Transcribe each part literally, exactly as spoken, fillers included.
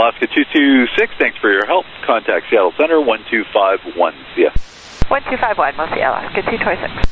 Alaska two two six, thanks for your help. Contact Seattle Center one two five one. See ya. one two five one, we'll see Alaska two two six.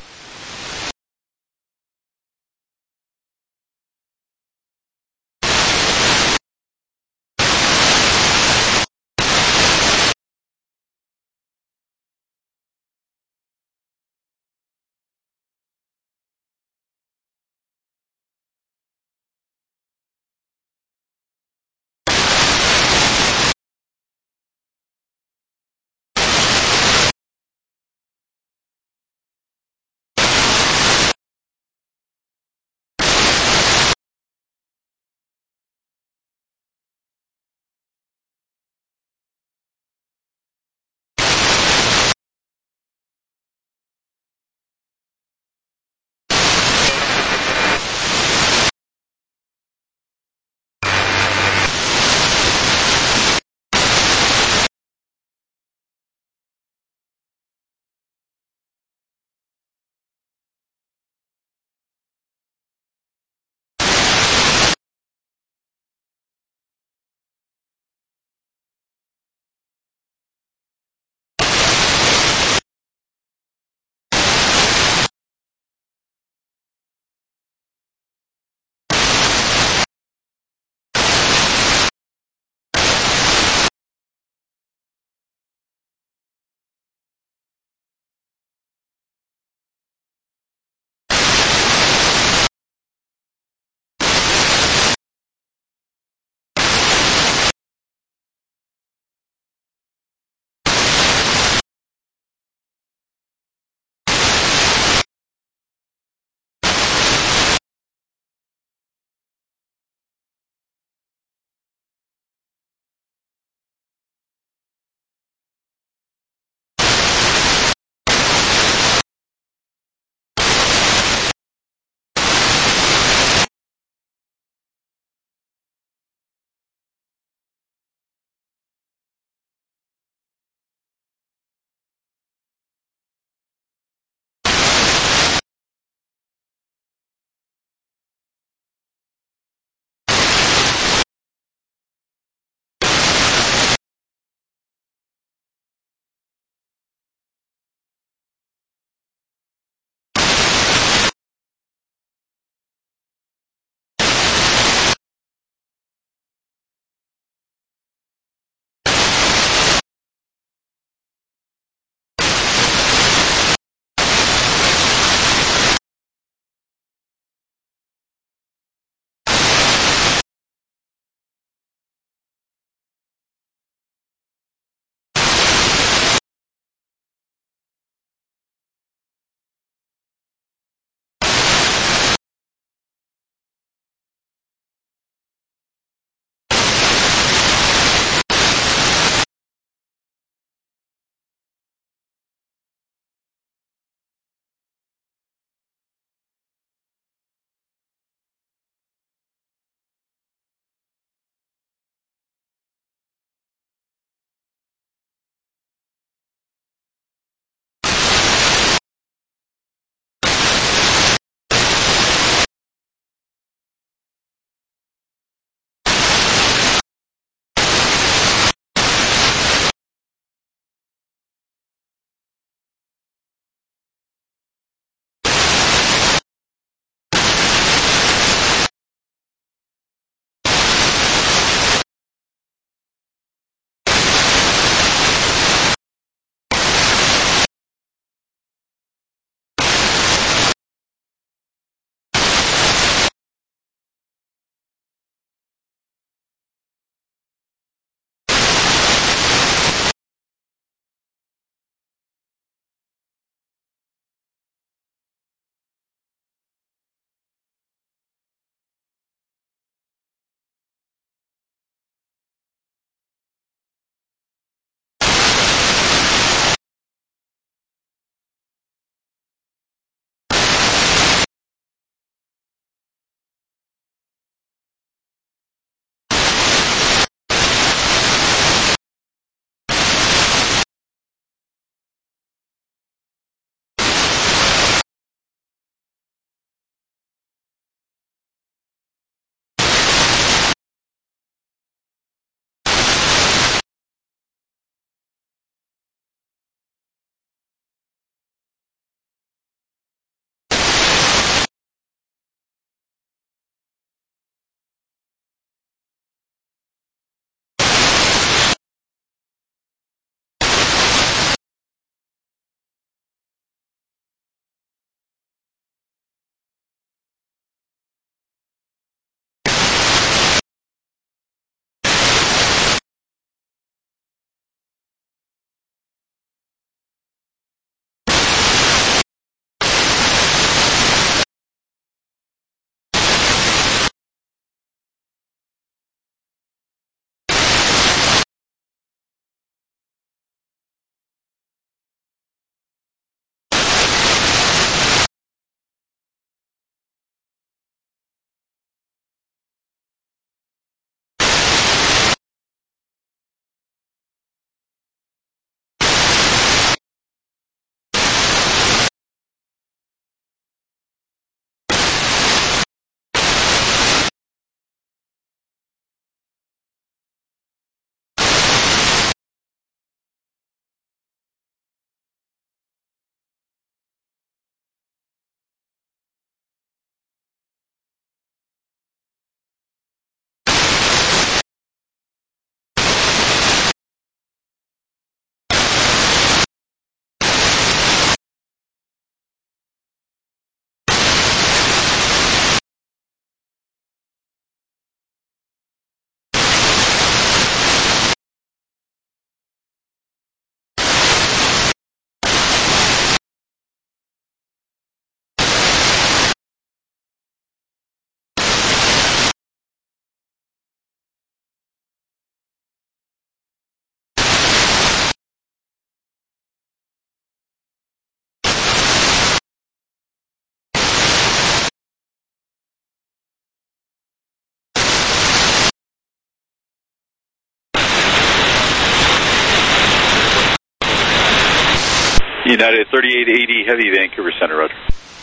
United thirty-eight eighty Heavy, Vancouver Center, roger.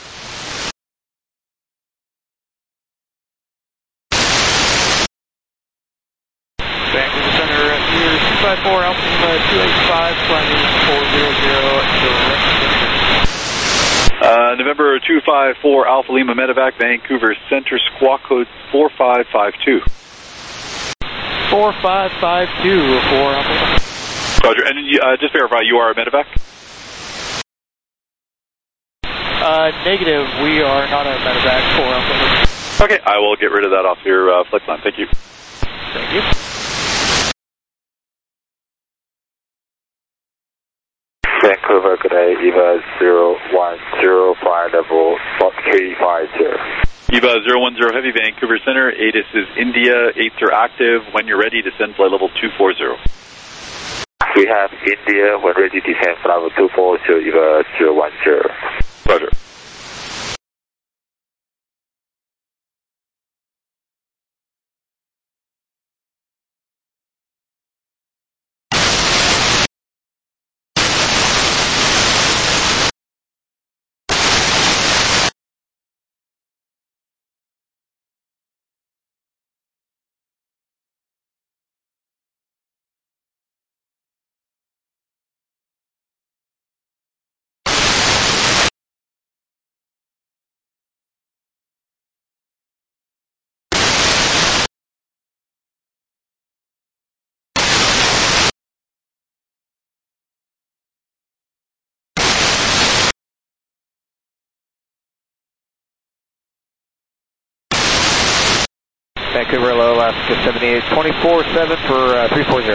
Vancouver Center, here two five four Alpha Lima two eight five, climbing four zero zero, direct. Uh, November two five four Alpha Lima Medevac, Vancouver Center, squawk code four five five two. four five five two for Alpha Lima. Roger, and uh, just verify you are a Medevac? Uh, negative, we are not a Medevac for Alpha Lima. Okay, I will get rid of that off your uh, flight plan. Thank you. Thank you. Vancouver, good day, EVA zero one zero, flight level three five zero. EVA zero one zero Heavy, Vancouver Center, A T I S is India, eights are active. When you're ready, descend flight level two four zero. We have India, when ready, descend flight level two four zero, EVA zero one zero. Roger. Vancouver, hello, Alaska seventy-eight twenty-four seven for uh, three four zero.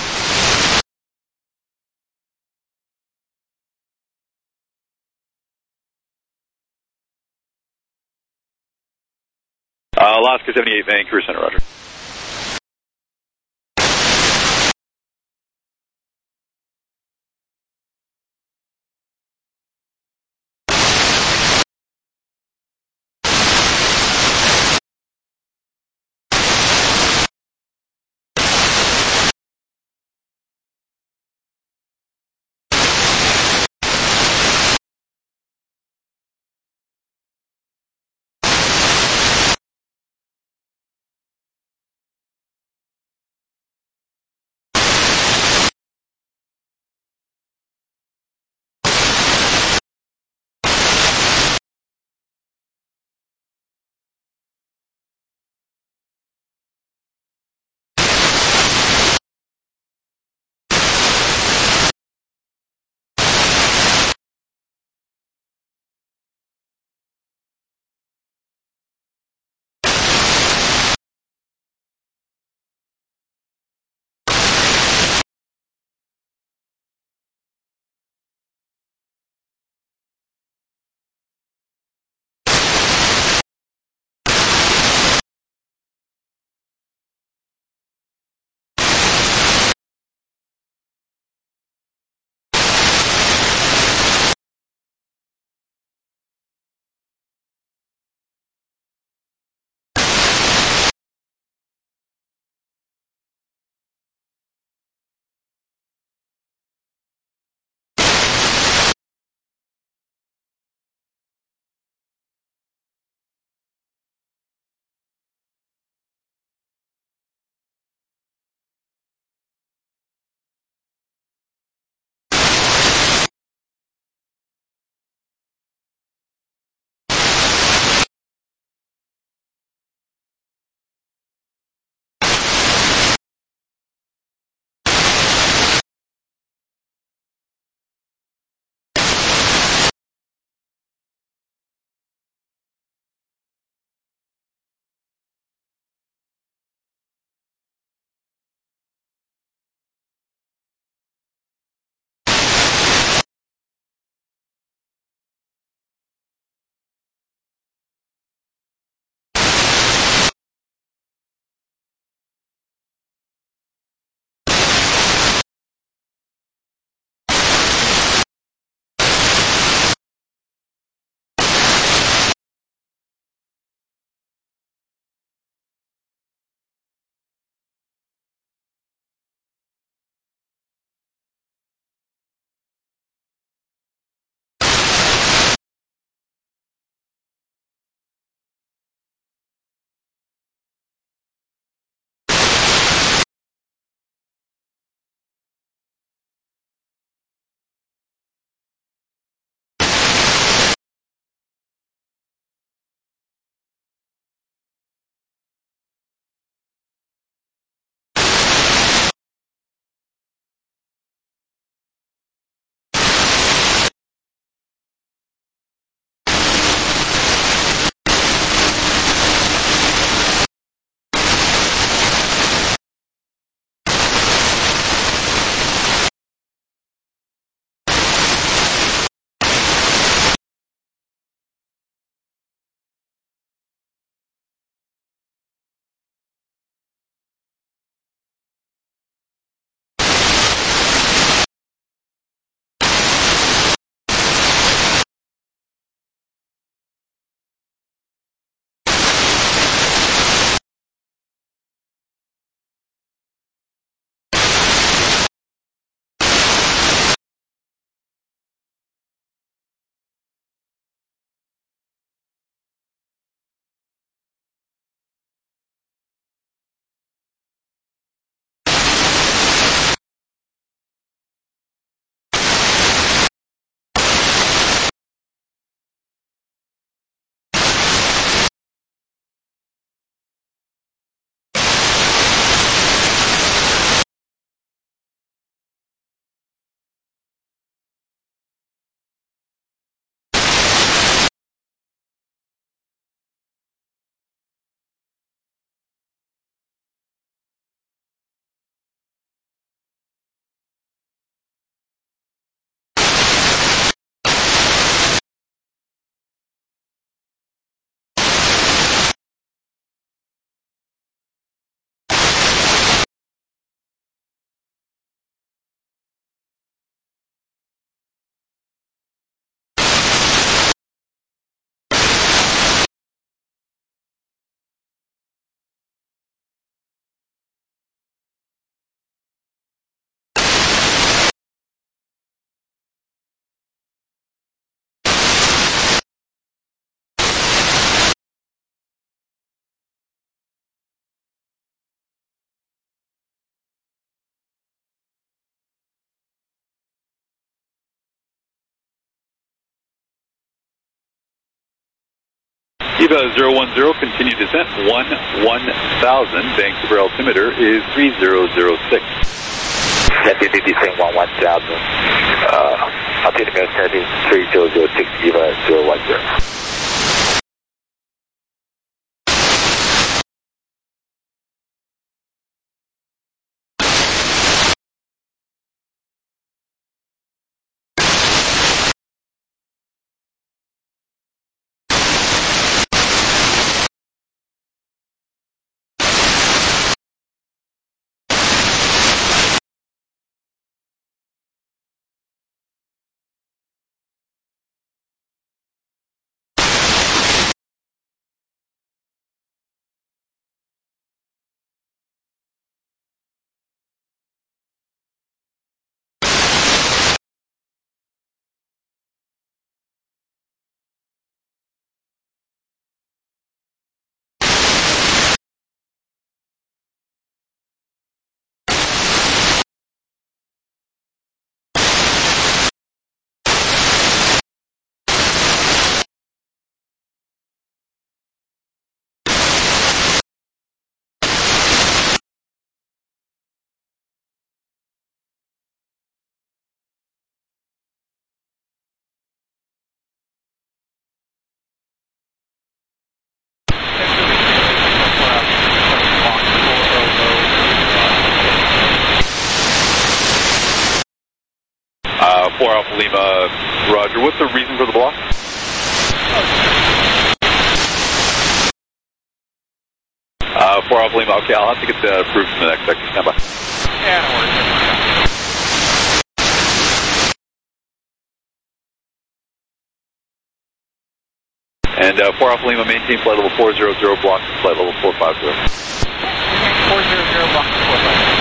Uh, Alaska seventy-eight, Vancouver Center, roger. Eva zero one zero, continue descent, one one thousand, Vancouver altimeter is three zero zero six. Continue descent one one thousand, uh, altimeter setting three zero zero six, Eva zero one zero. Uh, four Alpha Lima, roger. What's the reason for the block? Uh, four Alpha Lima, okay, I'll have to get that approved from the next sector. Stand by. Yeah, no worries. And uh, four Alpha Lima, maintain flight level four zero zero, block flight level four five zero. four zero zero, block four five zero.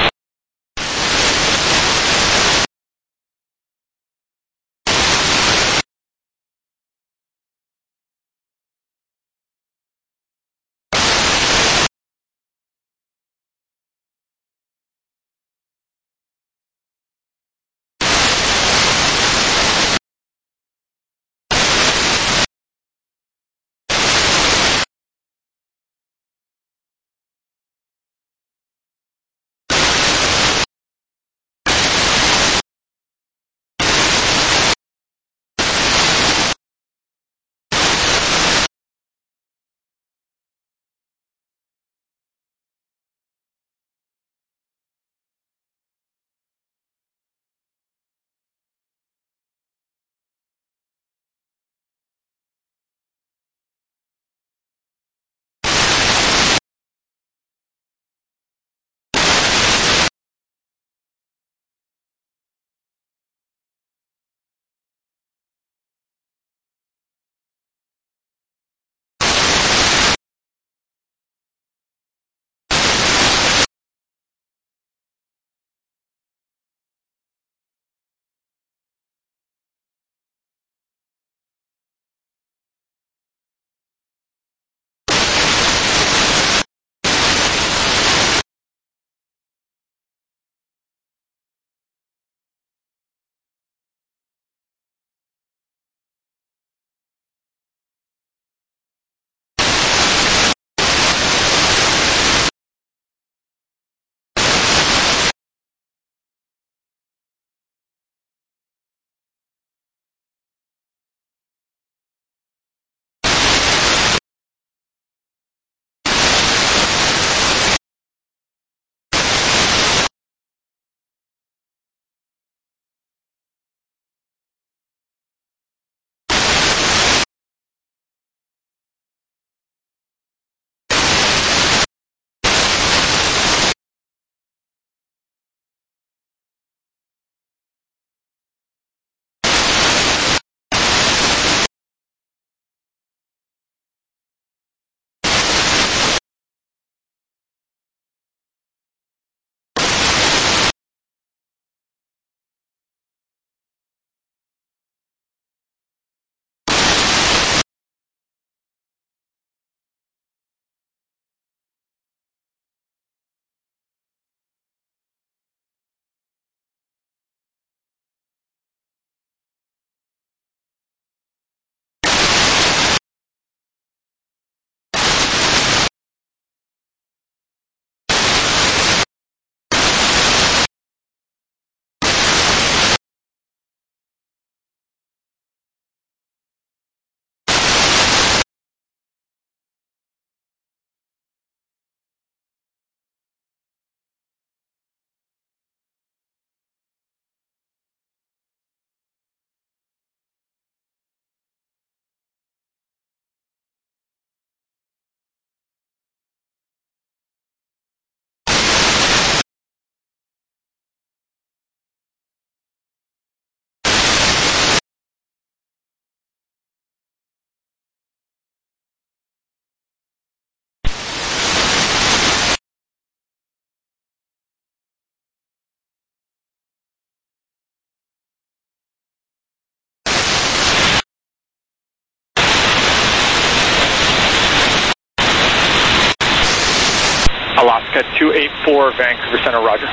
Alaska two eight four, Vancouver Center, roger.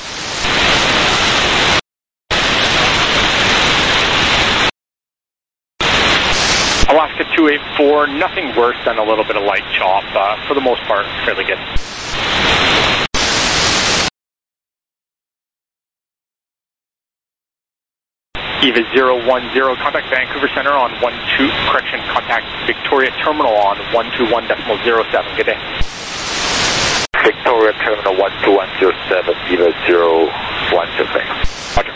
Alaska two eight four, nothing worse than a little bit of light chop. Uh, for the most part, fairly good. Eva zero one zero, contact Vancouver Center on one two, correction, contact Victoria Terminal on one two one decimal zero seven. Good day. Victoria Terminal one two one zero seven, Eva zero one zero seven. Roger.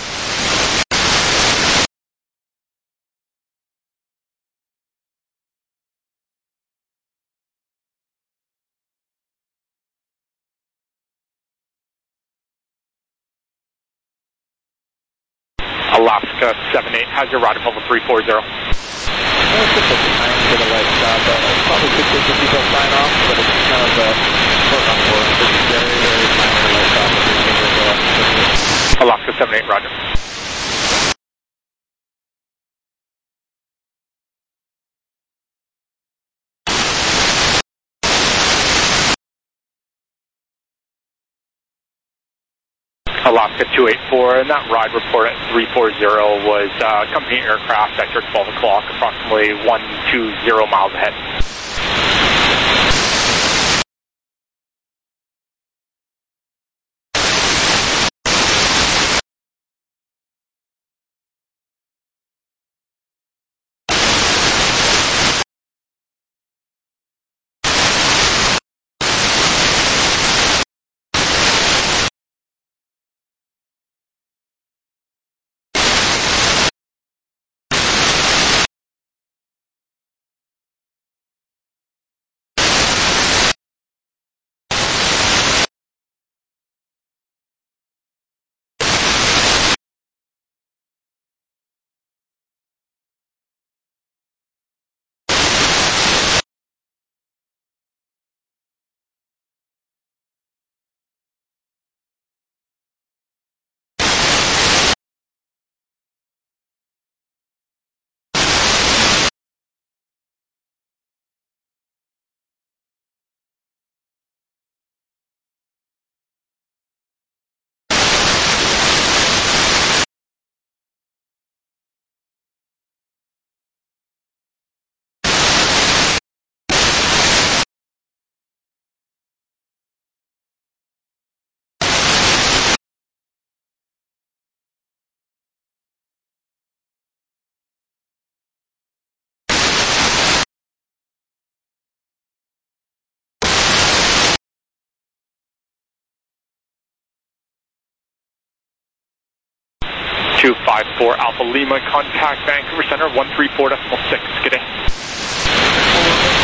Alaska seven eight, how's your rod level three four zero? It's just a tiny bit of light stop. Uh, probably could take the people sign off, but it's kind of a short on board. It's very, very minor light stop. Uh, Alaska seven eight, roger. Alaska two eight four, and that ride report at three four zero was uh, company aircraft at your twelve o'clock, approximately one two zero miles ahead. two five four Alpha Lima, contact Vancouver Center one three four decimal six. Good day.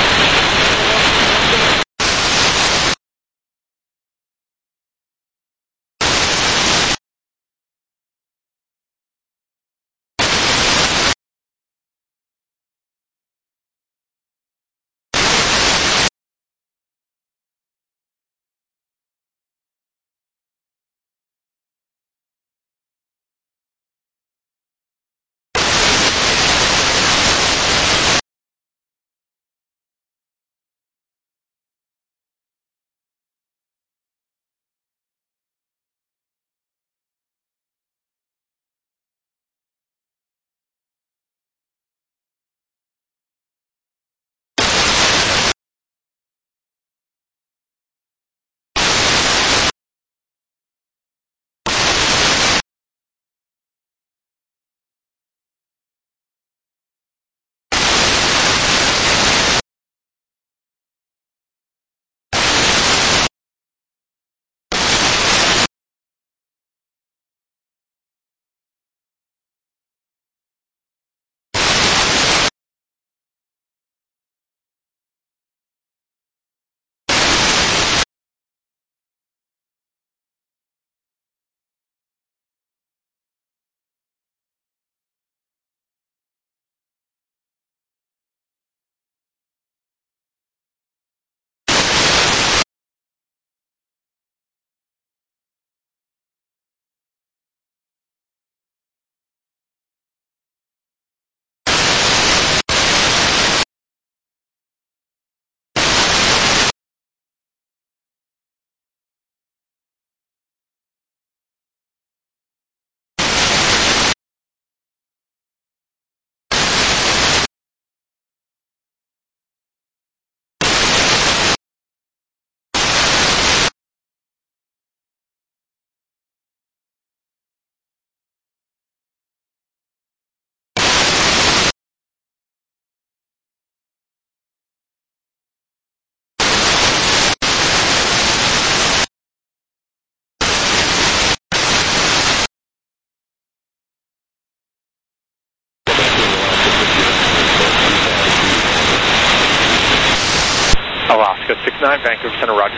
Alaska six nine, Vancouver Center, roger.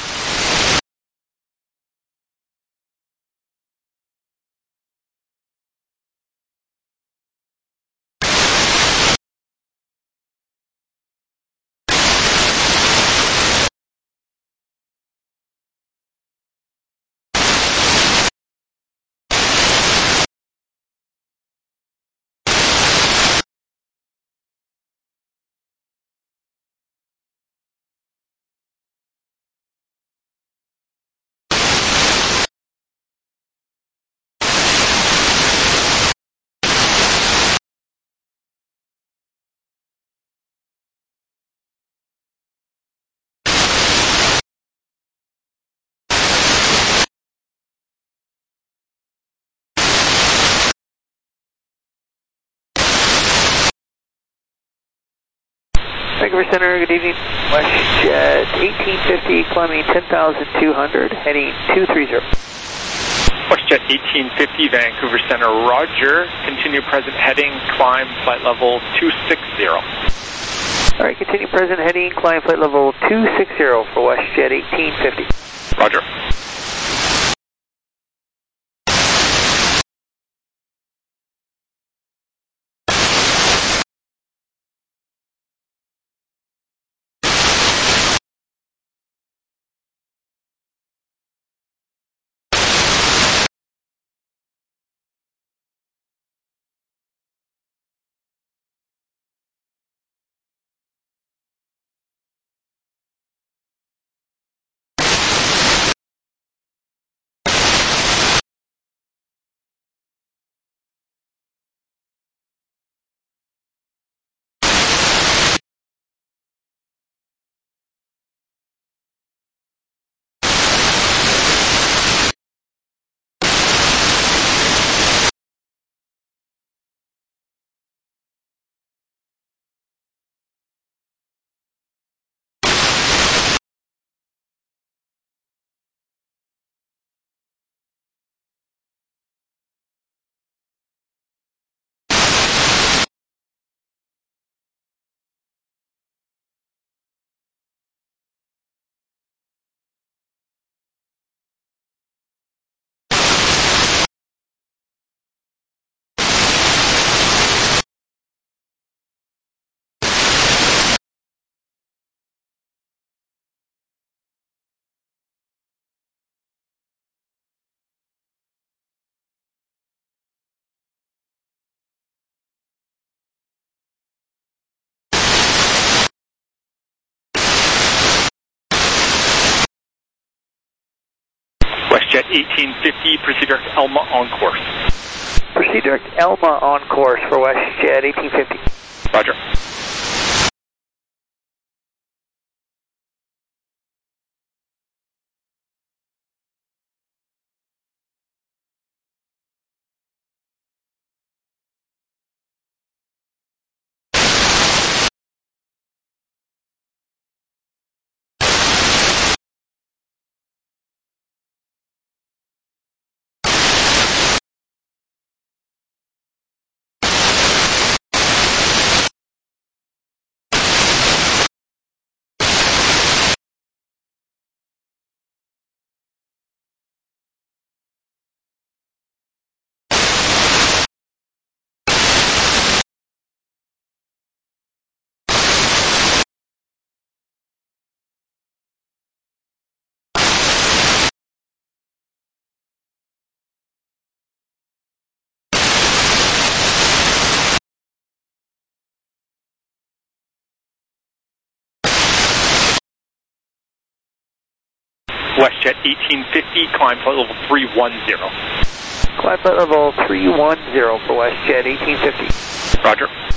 Vancouver Center, good evening. WestJet eighteen fifty, climbing ten thousand two hundred, heading two three zero. WestJet eighteen fifty, Vancouver Center, roger. Continue present heading, climb flight level two six zero. All right, continue present heading, climb flight level two six zero for WestJet eighteen fifty. Roger. WestJet eighteen fifty, proceed direct Elma on course. Proceed direct Elma on course for WestJet eighteen fifty. Roger. WestJet eighteen fifty, climb flight level three one zero. Climb flight level three one zero for WestJet eighteen fifty. Roger.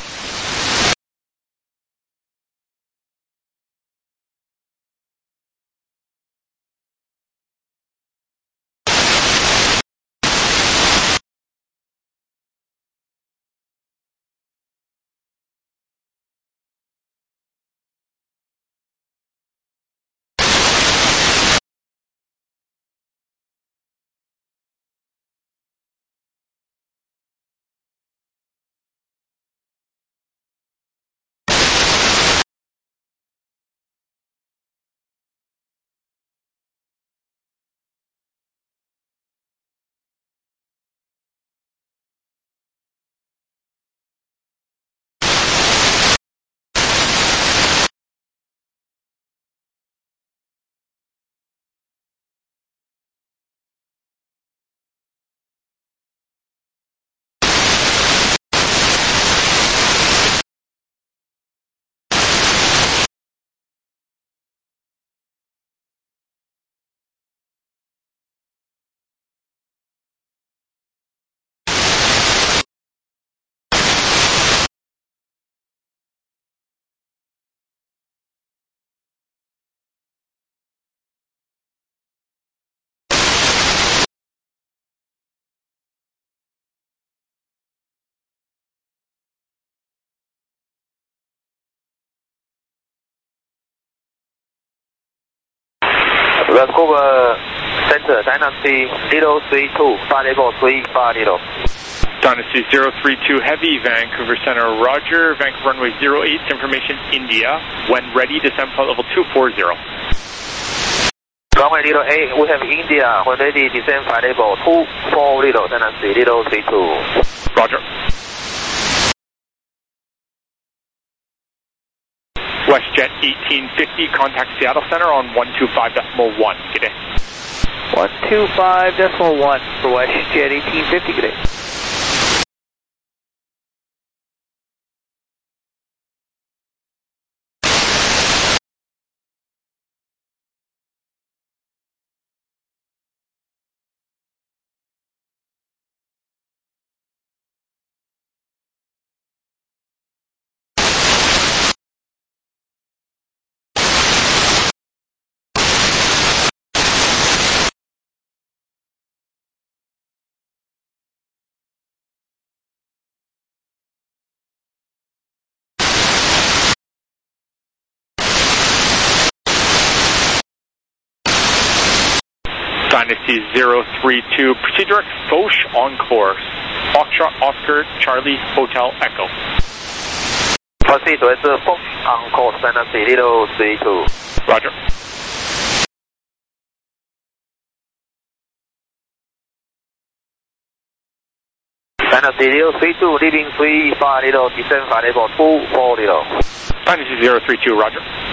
Vancouver Center, Dynasty zero three two, flight level three five zero. Dynasty zero three two Heavy, Vancouver Center, roger. Vancouver runway zero eight, information India. When ready, descend flight level two four zero. Runway zero eight, we have India. When ready, descend flight level two four zero, Dynasty zero three two. Roger. WestJet eighteen fifty, contact Seattle Center on one two five point one. Good day. one two five point one for WestJet eighteen fifty, good day. Dynasty zero three two, proceed direct Foch on course. Foxtrot Oscar Charlie Hotel Echo. Proceed direct Foch on course, Dynasty zero three two. Roger. Dynasty zero three two, leaving three five zero, descend flight level two four zero. Dynasty zero three two, roger.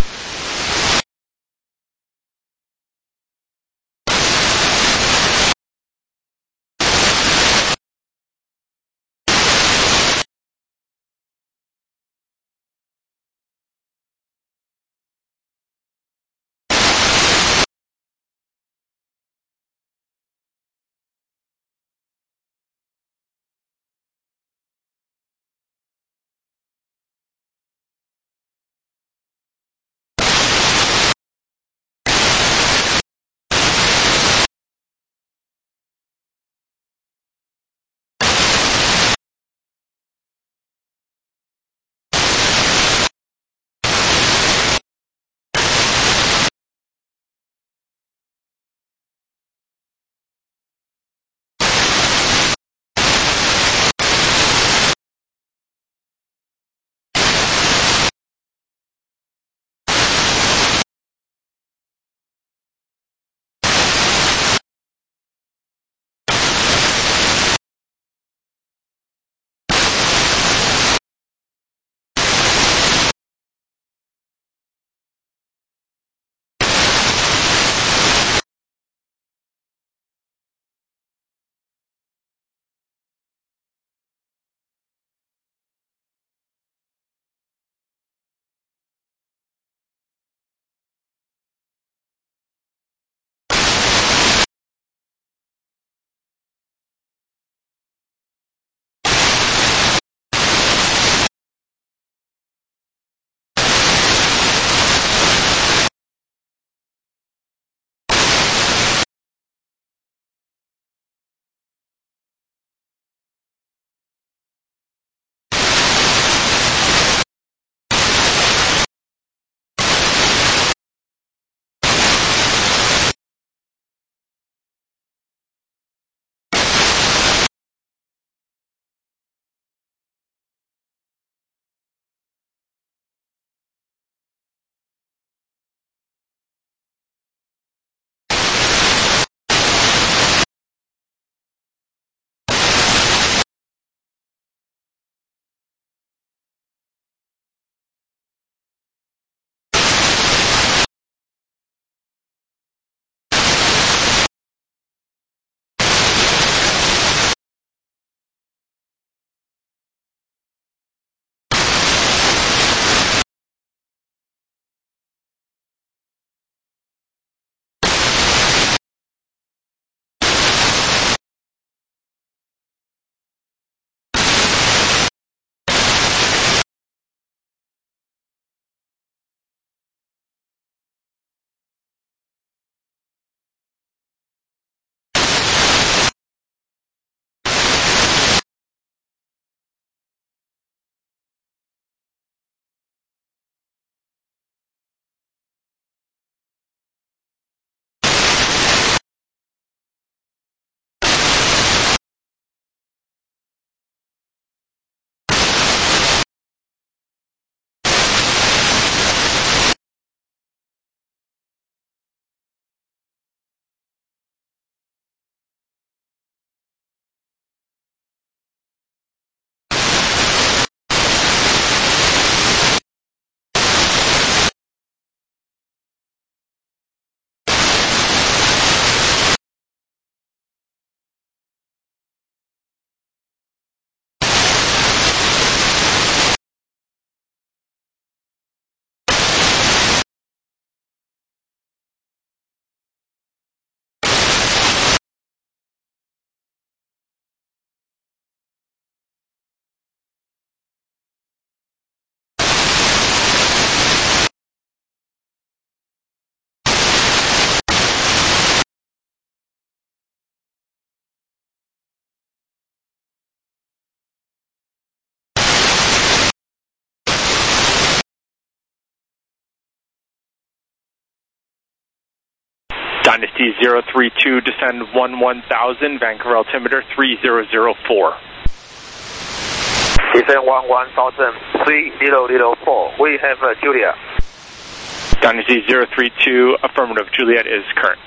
Dynasty zero three two, descend one one thousand, Vancouver altimeter three zero zero four. Descend one one thousand, three zero zero four. We have uh, Julia. Dynasty zero three two, affirmative, Juliet is current.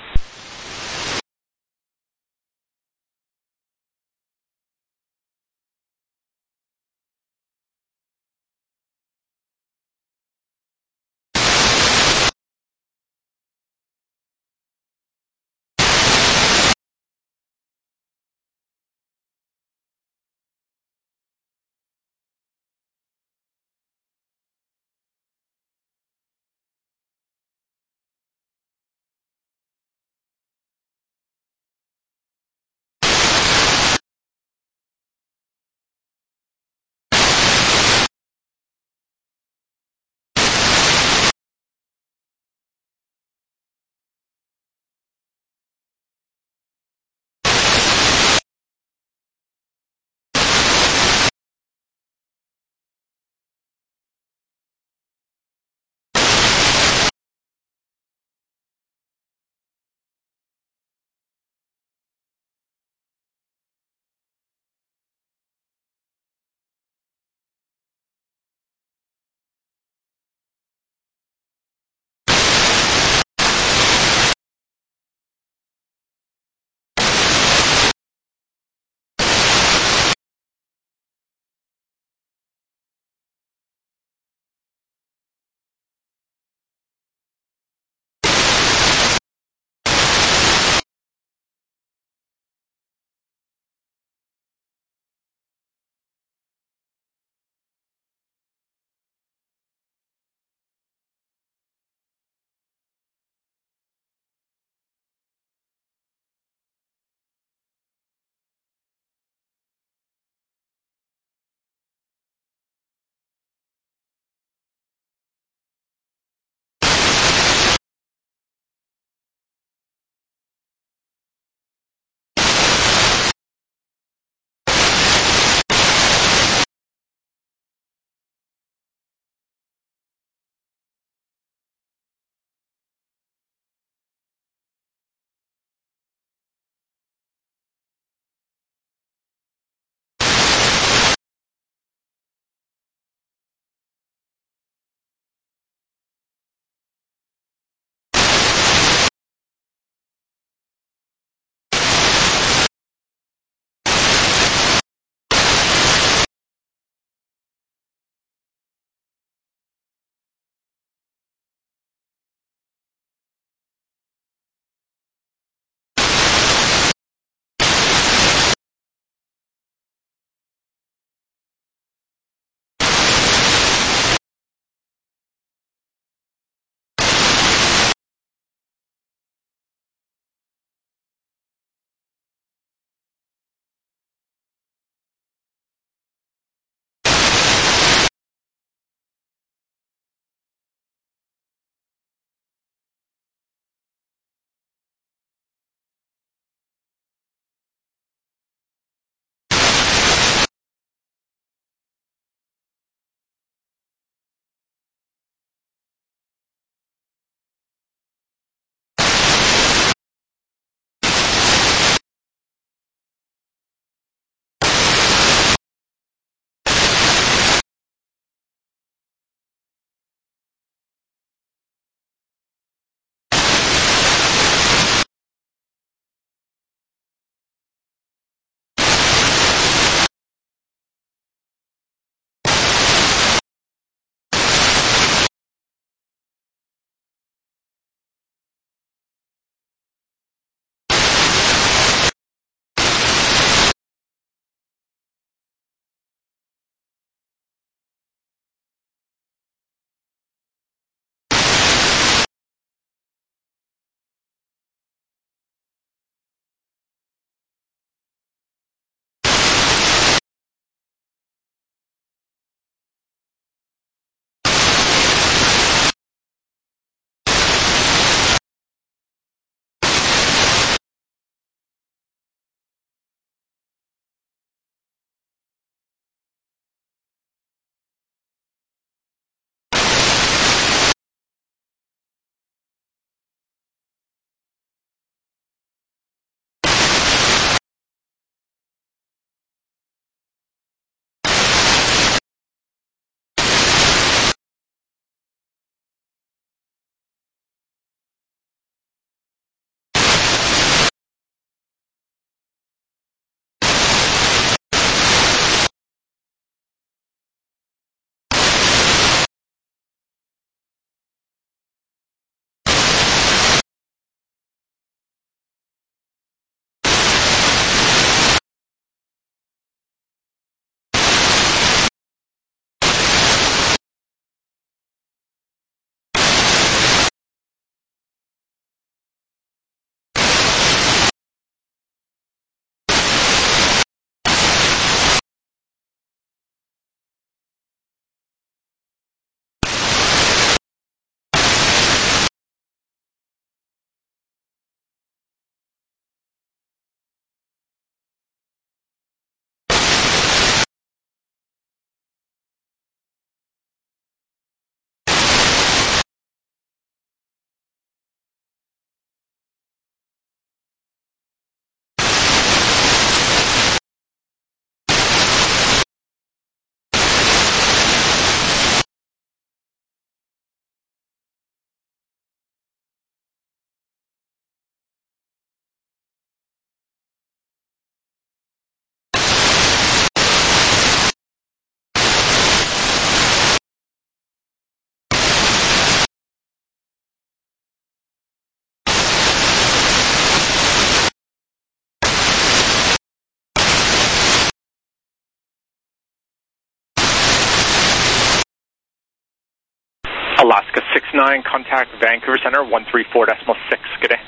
Alaska six nine, contact Vancouver Center, one three four decimal six. Good day.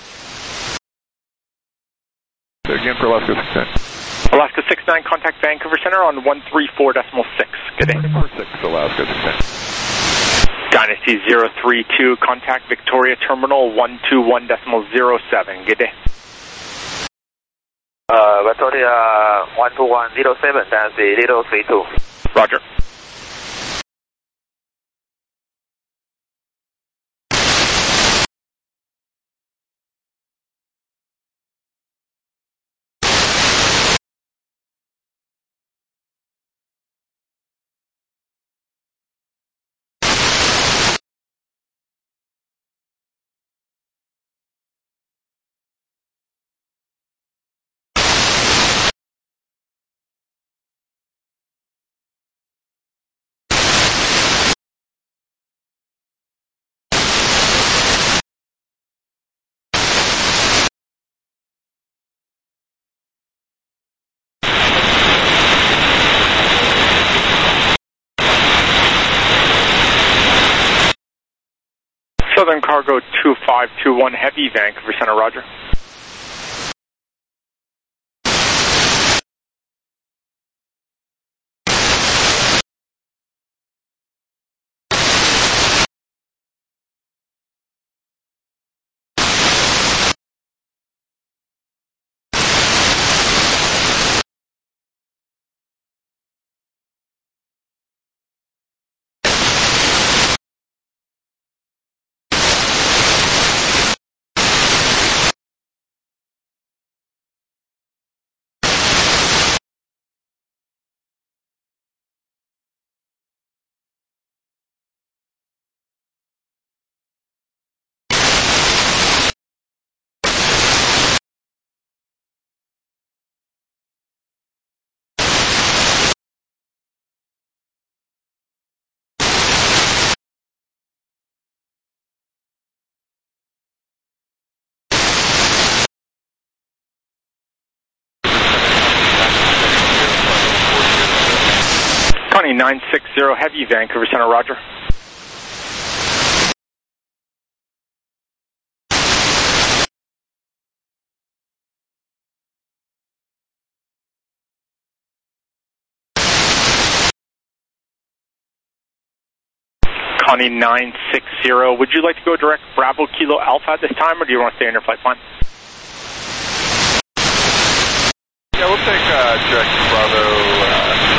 Again for Alaska six nine. Alaska six nine, contact Vancouver Center on one three four decimal six. Good day. one four six, Alaska six nine. Dynasty zero three two, contact Victoria Terminal one two one decimal zero seven. Good day. Uh, Victoria one two one zero seven, Dynasty zero three two. Roger. Southern Cargo two five two one Heavy, Vancouver Center, roger. Connie nine six zero Heavy, Vancouver Center, roger. Connie nine six zero, would you like to go direct Bravo Kilo Alpha at this time, or do you want to stay on your flight plan? Yeah, we'll take uh, direct Bravo, uh,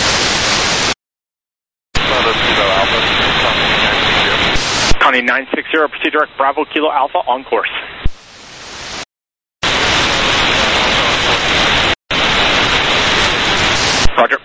Bravo Kilo Alpha. Connie nine six zero, proceed direct Bravo Kilo Alpha on course. Roger.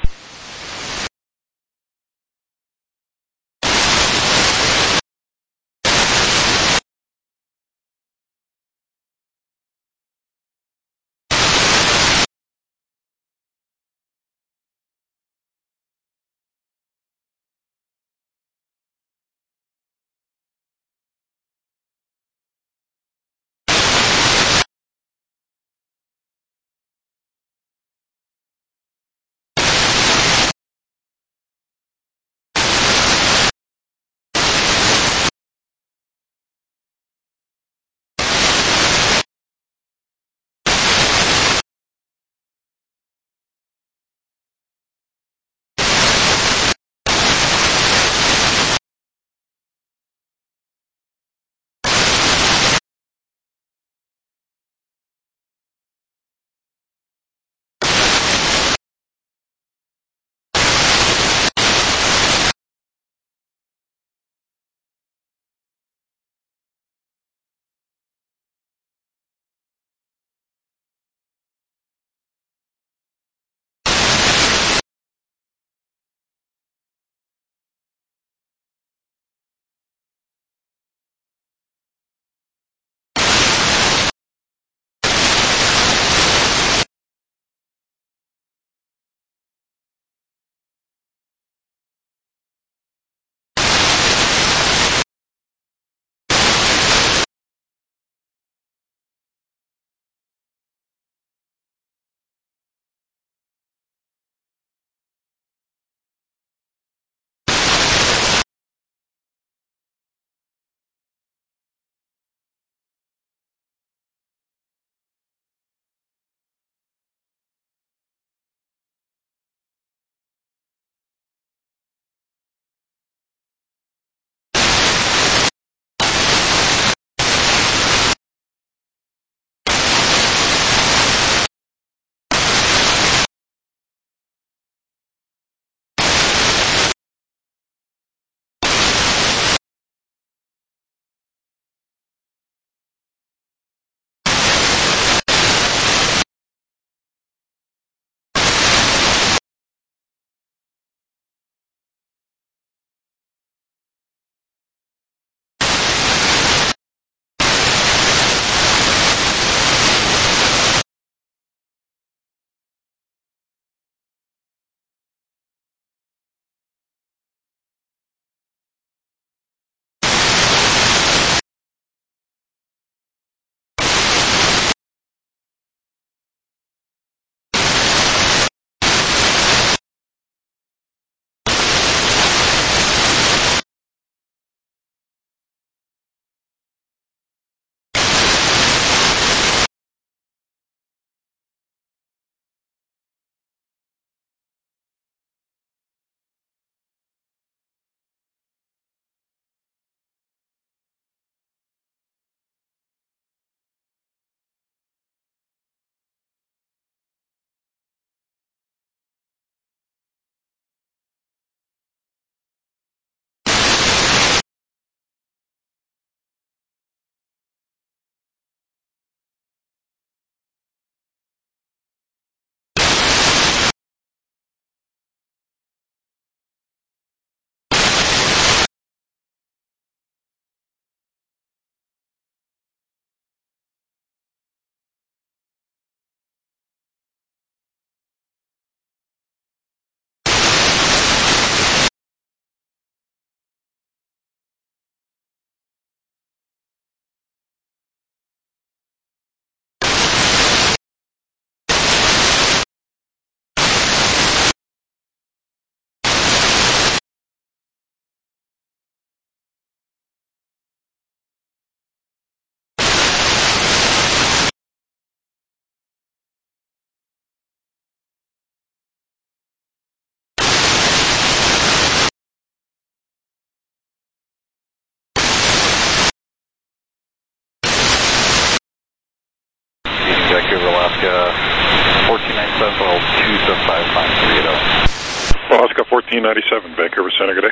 Alaska fourteen ninety-seven, Vancouver Center, good day.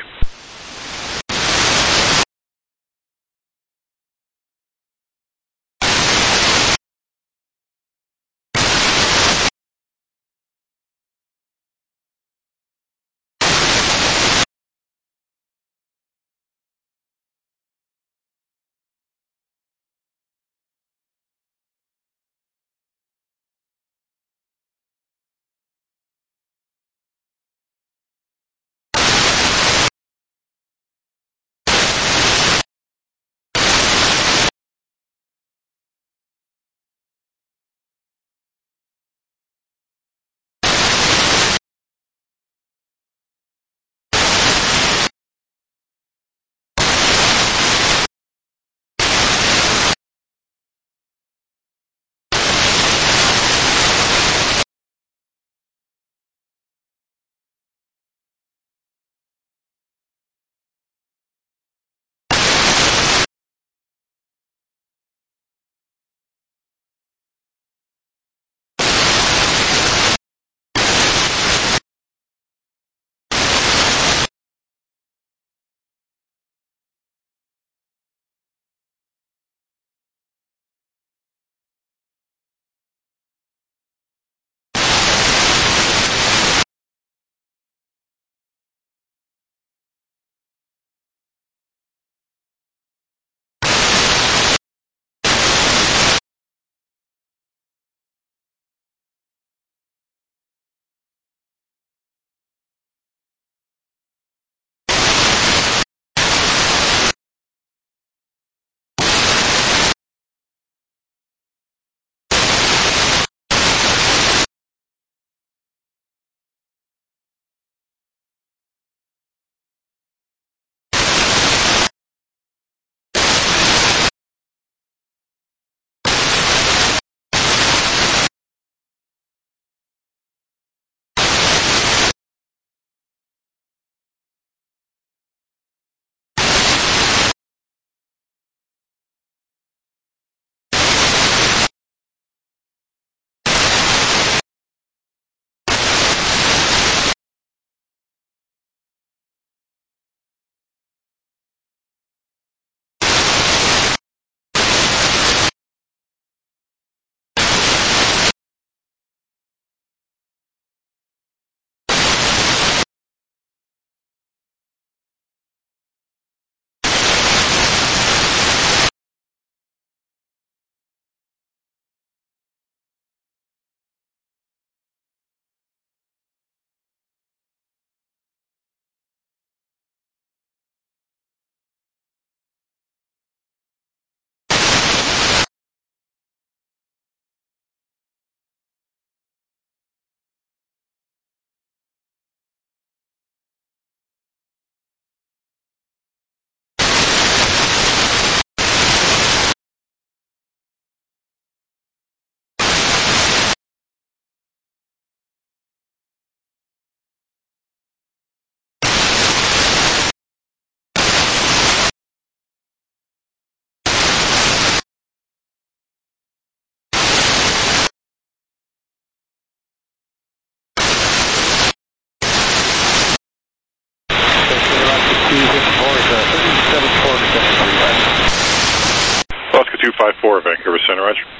Alaska two five four, Vancouver Center, roger.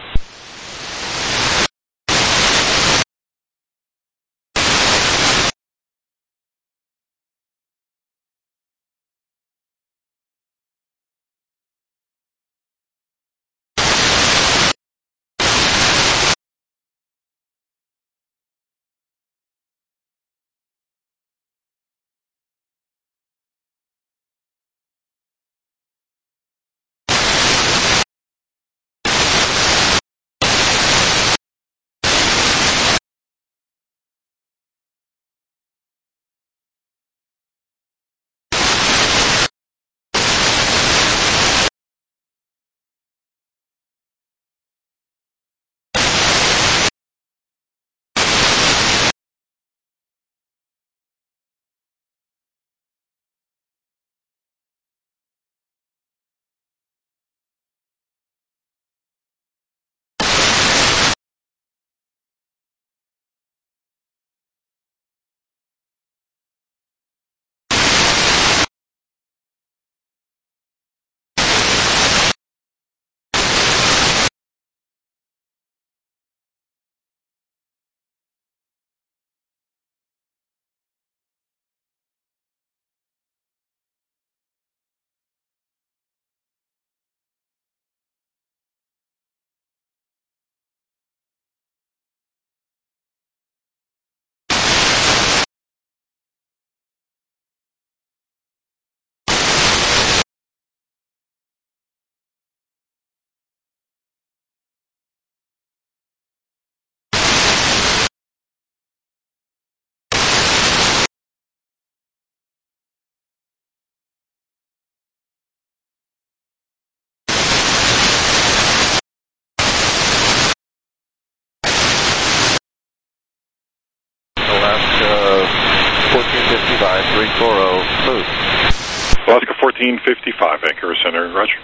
by three forty, move. Alaska fourteen fifty-five, Vancouver Center, roger.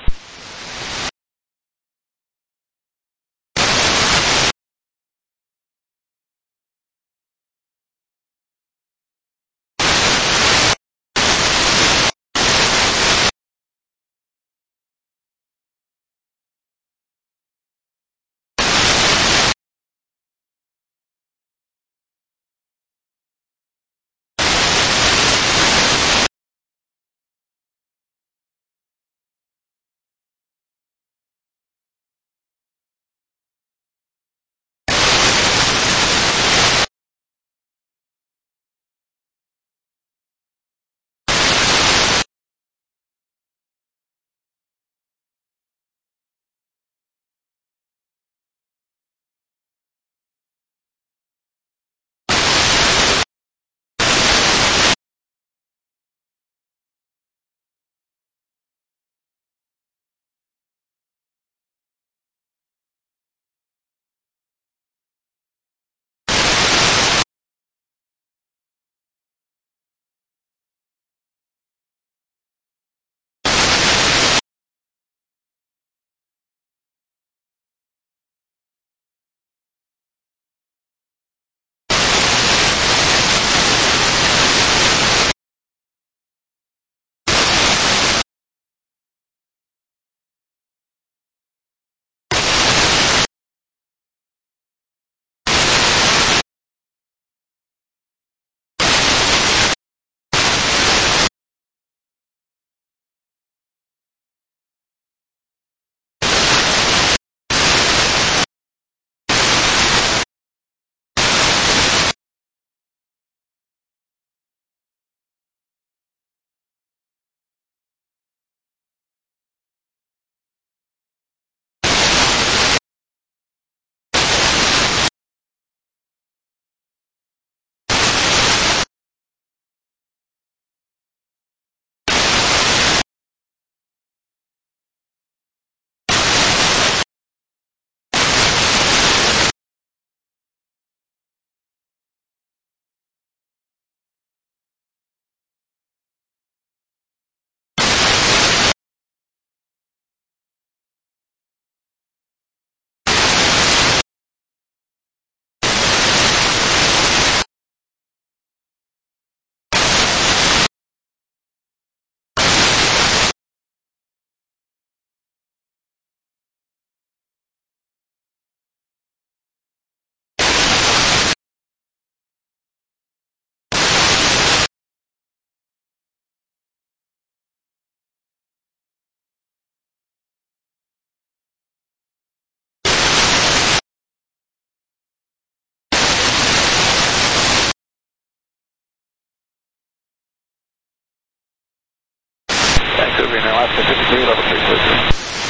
Vancouver, now Alaska fifty-three, level three four zero.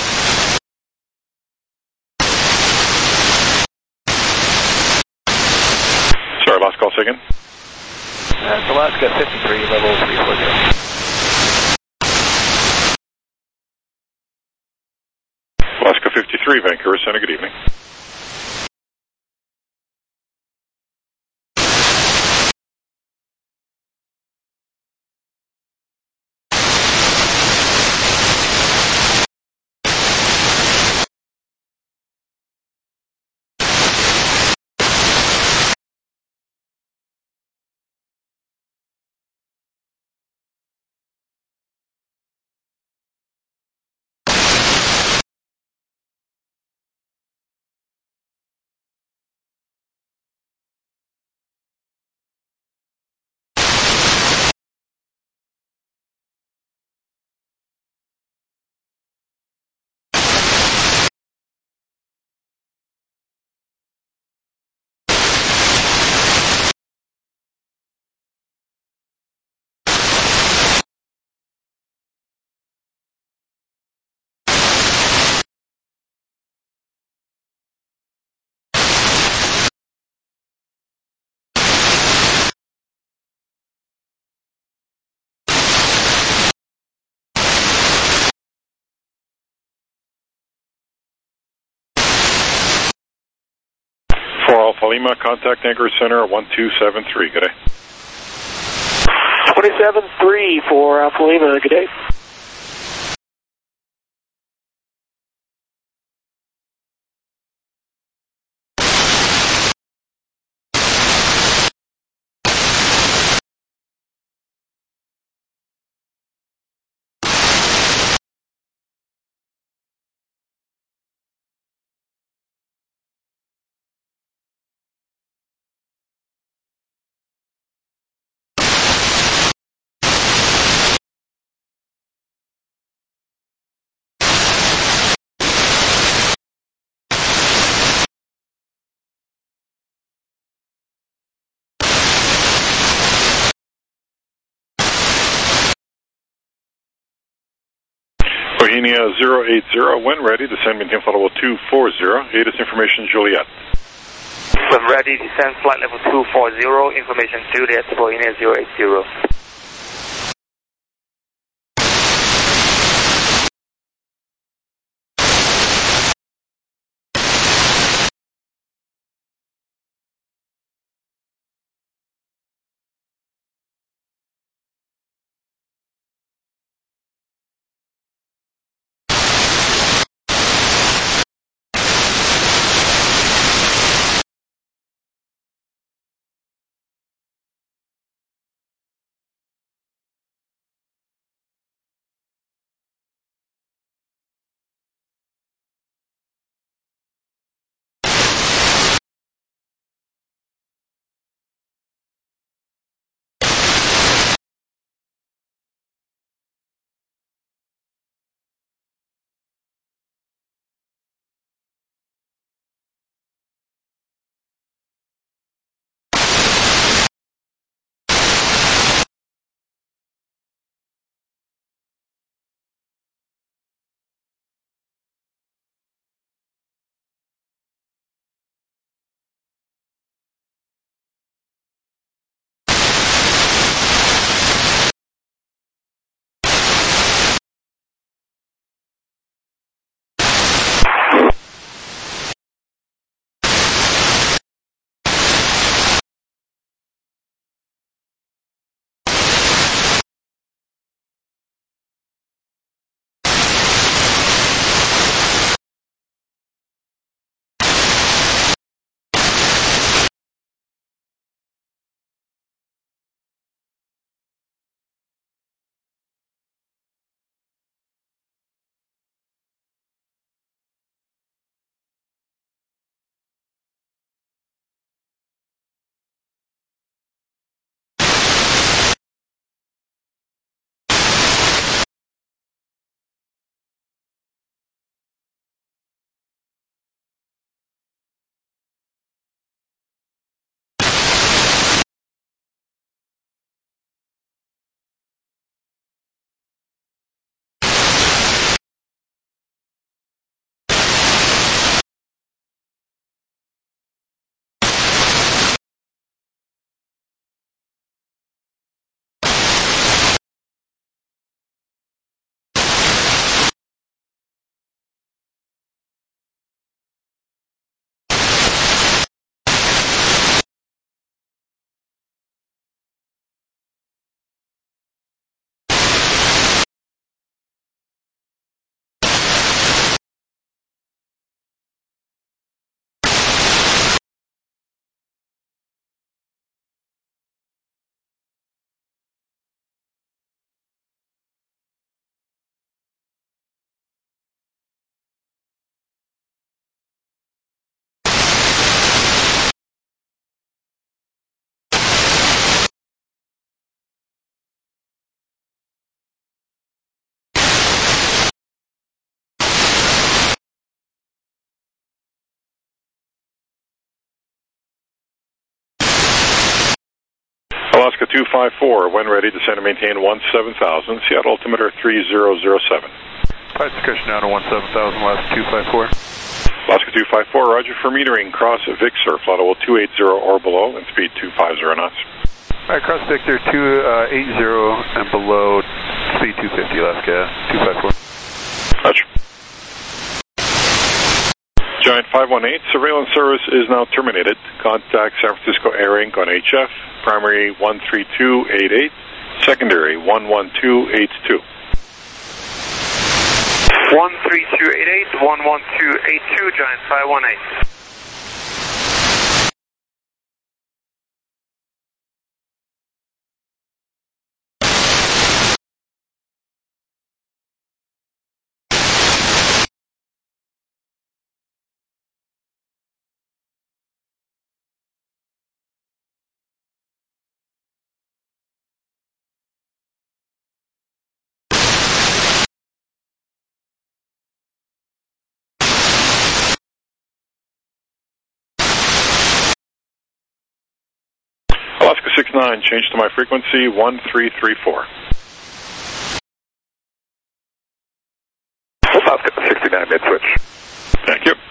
Sorry, last call second. That's Alaska fifty-three, level three four zero. Alaska fifty-three, Vancouver Center, good evening. For Alpha Lima, contact Anchorage Center at one two seven three. Good day. twenty-seven three for Alpha Lima, good day. Bohemia zero eight zero, when ready, descend maintain flight level two four zero, A T I S information Juliet. When ready, descend flight level two four zero, information Juliet, Bohemia zero eight zero. Alaska two five four, when ready, descend and maintain one seven thousand, Seattle altimeter three zero zero seven. Pipe discussion down to one seven thousand, Alaska two five four. Alaska two five four, roger for metering, cross Victor, flight level two eight zero or below, and speed two five zero knots. All right, cross Victor two eight zero and below, speed two fifty, Alaska two five four. Roger. Giant five one eight, surveillance service is now terminated. Contact San Francisco Air Incorporated on H F, primary one three two eight eight, Secondary, one one two eight two. one three two eight eight, one one two eight two, Giant five one eight. Alaska six nine, change to my frequency, one three three four. Alaska sixty-nine, mid-switch. Thank you.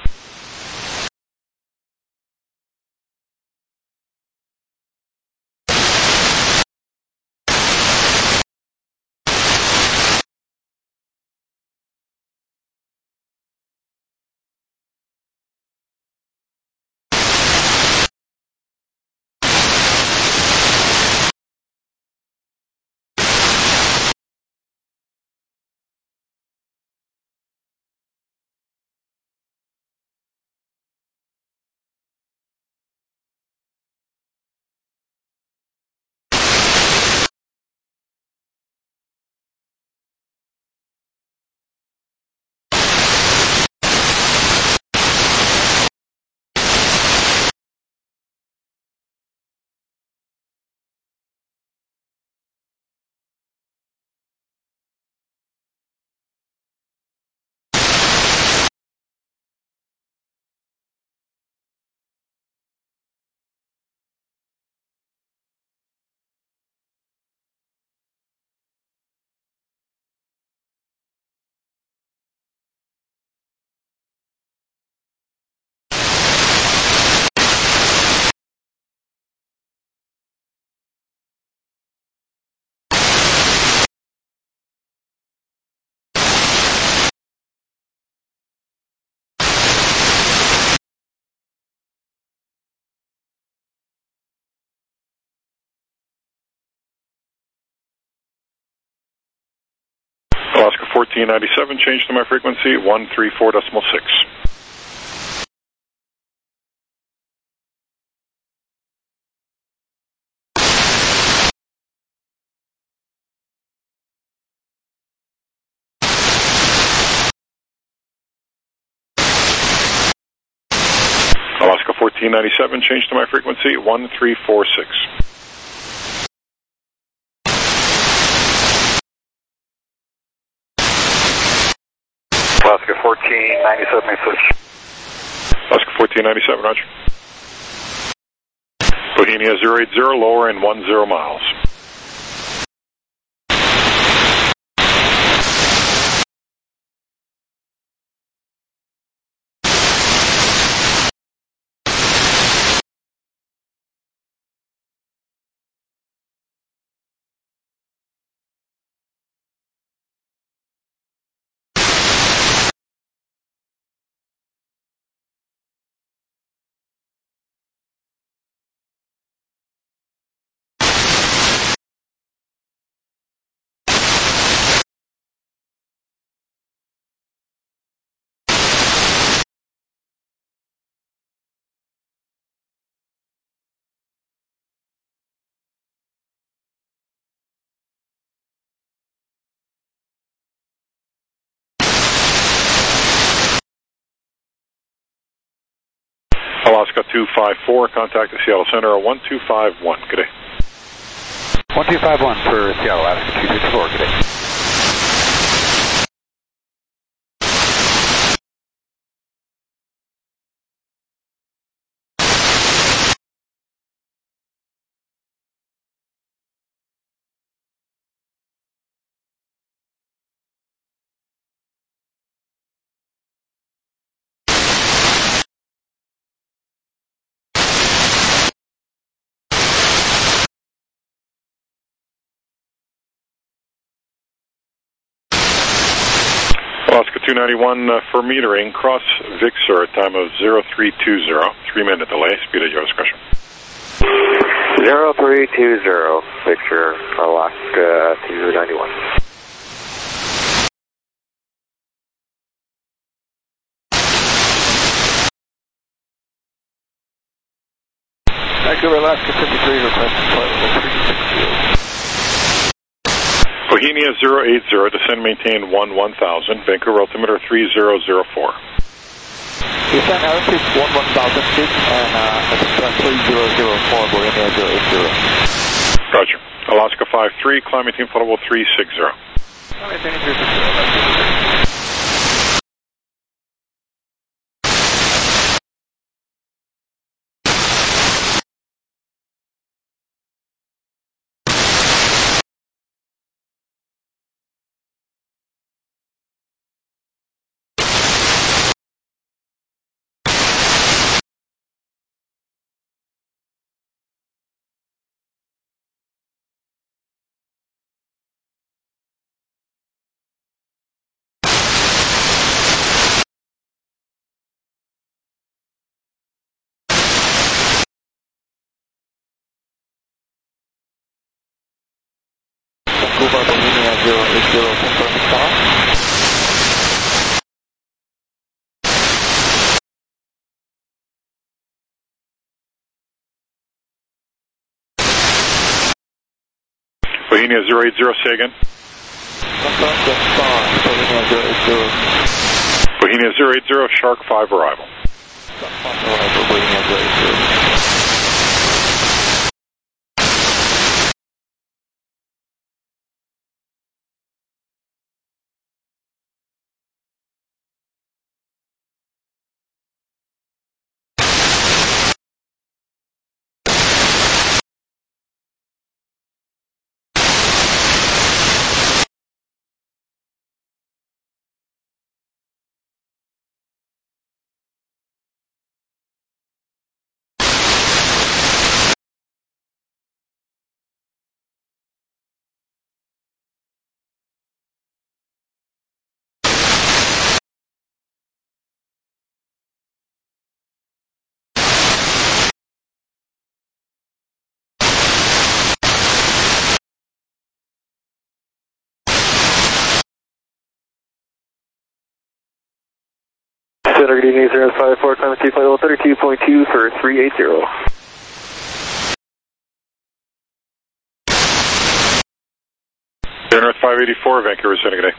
Alaska fourteen ninety-seven, change to my frequency, one three four decimal six. Alaska fourteen ninety-seven, change to my frequency, one three four six. Alaska fourteen ninety-seven, mid-switch. Alaska fourteen ninety-seven, roger. Bohemia zero eight zero, lower in one zero miles. Alaska two five four, contact the Seattle Center, one two five one, good day. one two five one for Seattle, Alaska two six four, good day. Alaska two ninety-one uh, for metering, cross Vic Sur at time of zero three two zero, three minute delay, speed at your discretion. zero three two zero, Victor, Alaska two ninety-one. Vancouver, Alaska fifty-three, requesting flight level three six zero. Bohemia zero eight zero, descend maintain one one thousand, Vancouver altimeter three zero zero four. Descend altitude one one thousand feet and uh, altimeter three zero zero four, Bohemia zero eight zero. Roger. Alaska five three, climb maintain flight level three six zero. Climb maintain three six zero. Vancouver, Bohemia zero eight zero, confirm stop. Bohemia zero eight zero, say again. Confirm the star, Bohemia zero eight zero. Bohemia zero eight zero, Shark five arrival. Shark five arrival, Bohemia zero eight zero. Center D D zero five four, climb maintain flight level thirty-two point two for three eight zero. Air North five eighty-four, Vancouver, sending a day.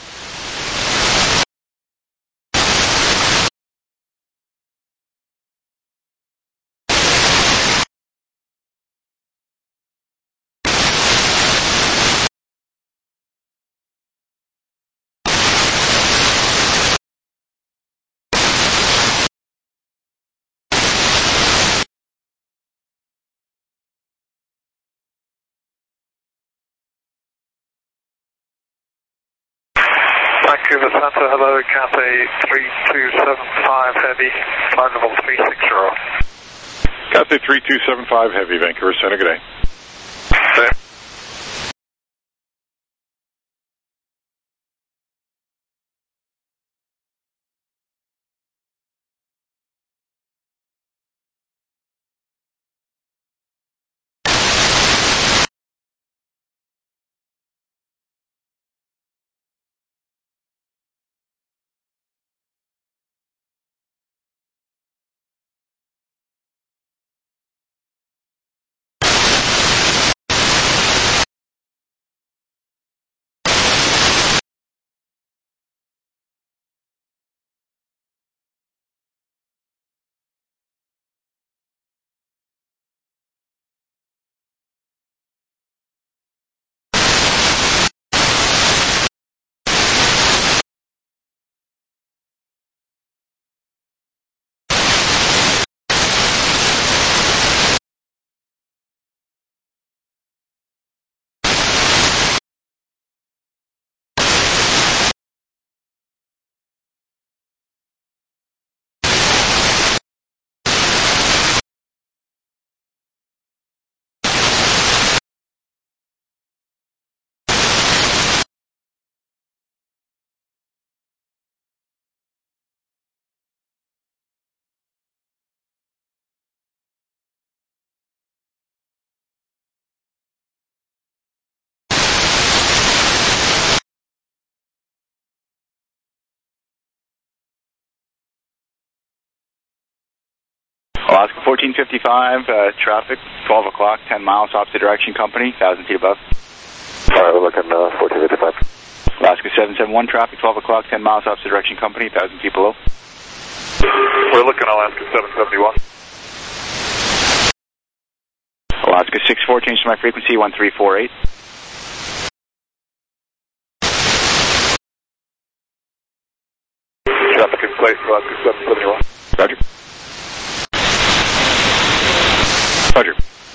Vancouver Center, hello, Cathay three two seven five Heavy, flight level three six zero. Cathay three two seven five Heavy, Vancouver, sending a day. Okay. fourteen fifty-five, uh, traffic, twelve o'clock, ten miles opposite direction, company, one thousand feet above. Alright, we're looking uh, fourteen fifty-five. Alaska seven seven one, traffic, twelve o'clock, ten miles opposite direction, company, one thousand feet below. We're looking Alaska seven seventy-one. Alaska six four, change to my frequency, one three four eight. Traffic in place, Alaska seven seventy-one. Roger. Roger.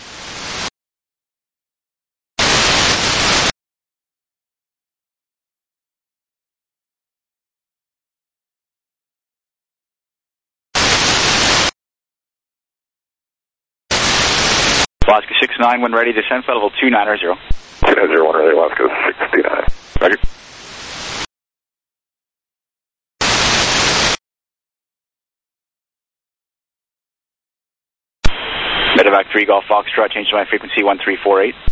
Alaska six nine, when ready, descend flight level two nine zero. two nine zero, one ready, Alaska sixty-nine. Roger. Medevac three Golf Foxtrot, change to my frequency, one three four eight.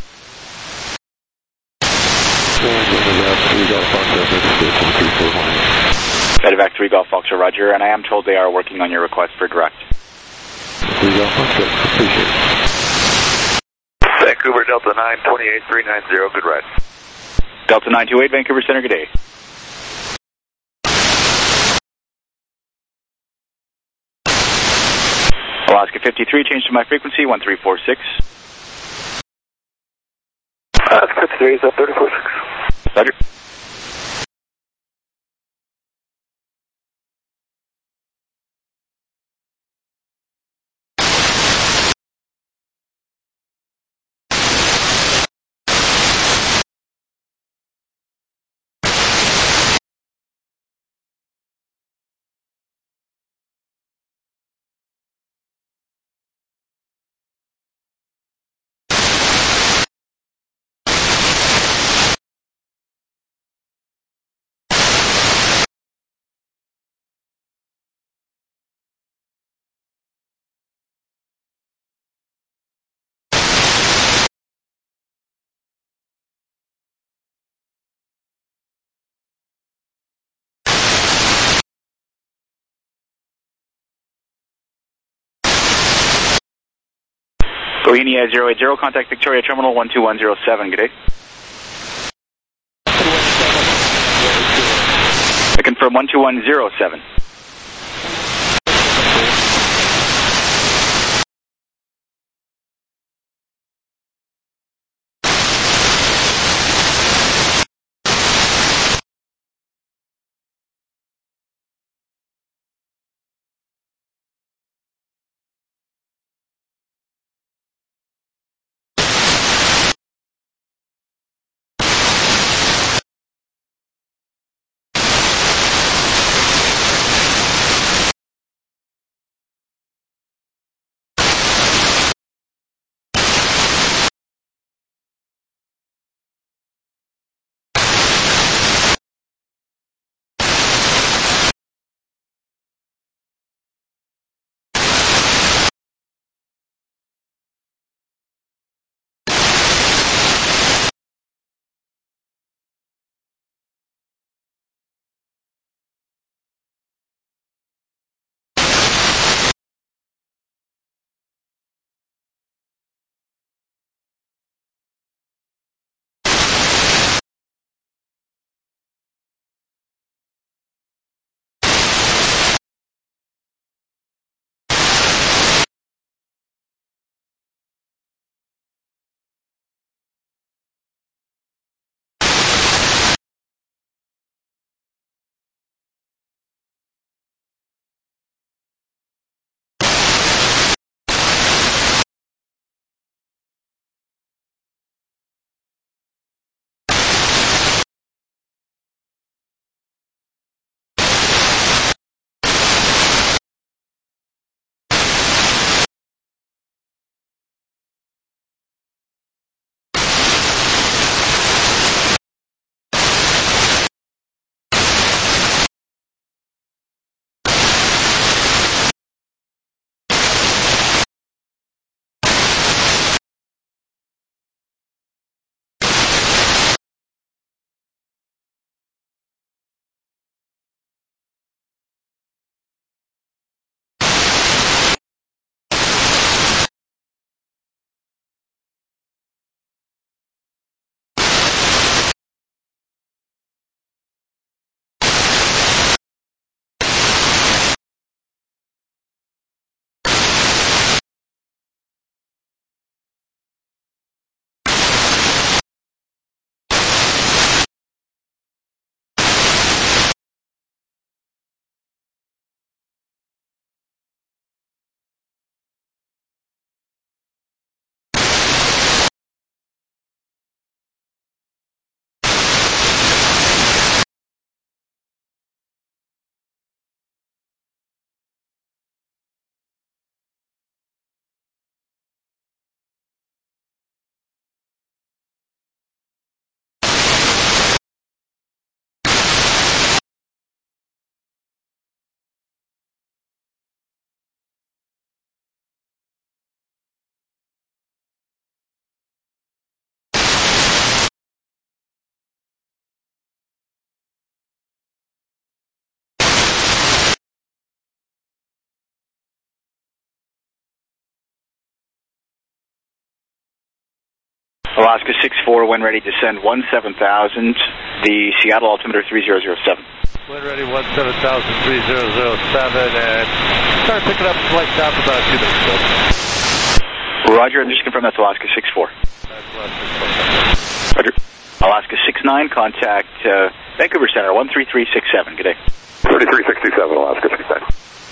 Medevac three Golf Foxtrot, roger, and I am told they are working on your request for direct. three Golf Foxtrot, appreciate it. Vancouver Delta nine two eight three nine zero, good ride. Delta nine two eight, Vancouver Center, good day. Alaska fifty-three, change to my frequency, one three four six. Alaska fifty-three is up thirty four six. Roger. Bohemia zero eight zero, contact Victoria Terminal one two one zero seven, good day. I confirm one two one zero seven. Alaska six four, when ready, descend one seven thousand, the Seattle altimeter three zero zero seven. Wind ready, one seven thousand, three zero zero seven, and start picking up flight top about two minutes ago. Roger, and just confirm that's Alaska six four. That's Alaska six four. Roger. Alaska six nine, contact uh, Vancouver Center, one three three six seven. Good day. thirty-three sixty-seven, Alaska six nine.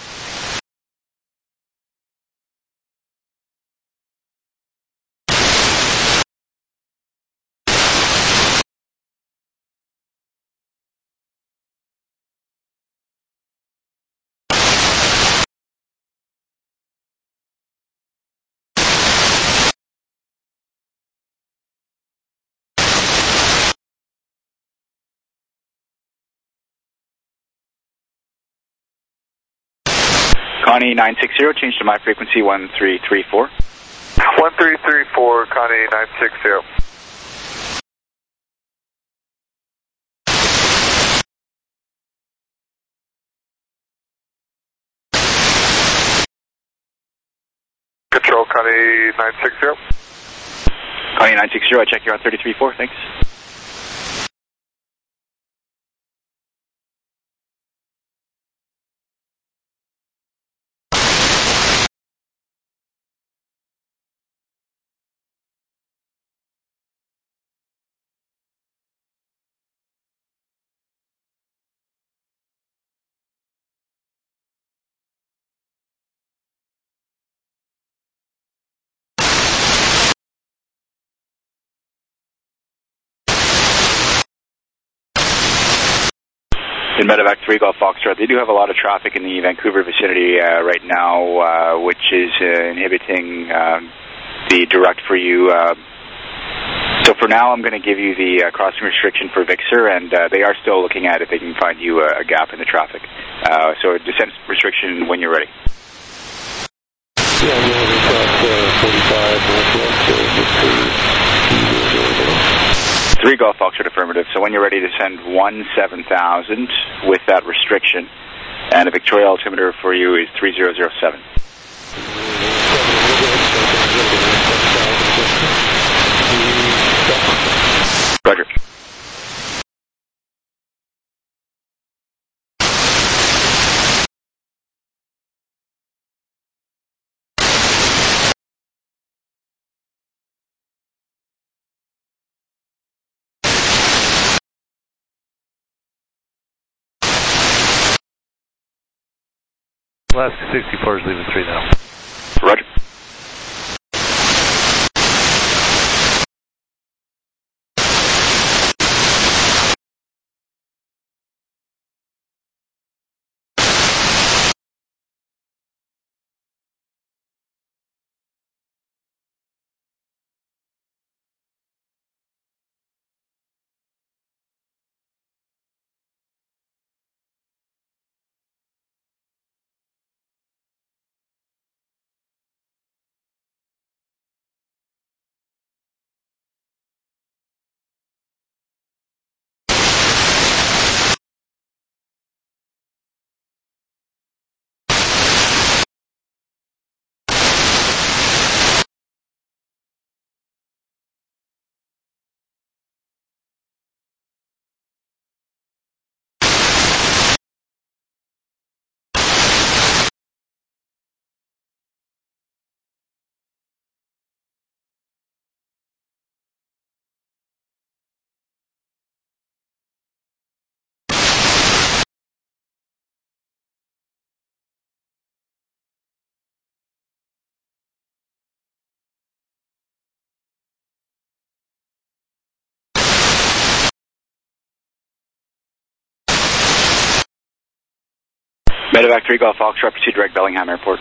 Connie nine six zero, change to my frequency one three three four. one three three four, Connie nine six zero. Control, Connie nine six zero. Connie nine six zero, I check you're on thirty-three four, thanks. In Medevac three Golf Foxtrot, they do have a lot of traffic in the Vancouver vicinity uh, right now, uh, which is uh, inhibiting uh, the direct for you. Uh, so for now, I'm going to give you the uh, crossing restriction for Vixer, and uh, they are still looking at if they can find you a, a gap in the traffic. Uh, so descent restriction when you're ready. Yeah, yeah, we've got uh, forty-five northwest of Vixer. three Golf Foxtrot affirmative. So when you're ready to send one seven thousand with that restriction, and a Victoria altimeter for you is three zero zero seven. Roger. Alaska sixty-four is leaving three now. Roger. Medevac three Golf Foxtrot, proceed direct Bellingham Airport.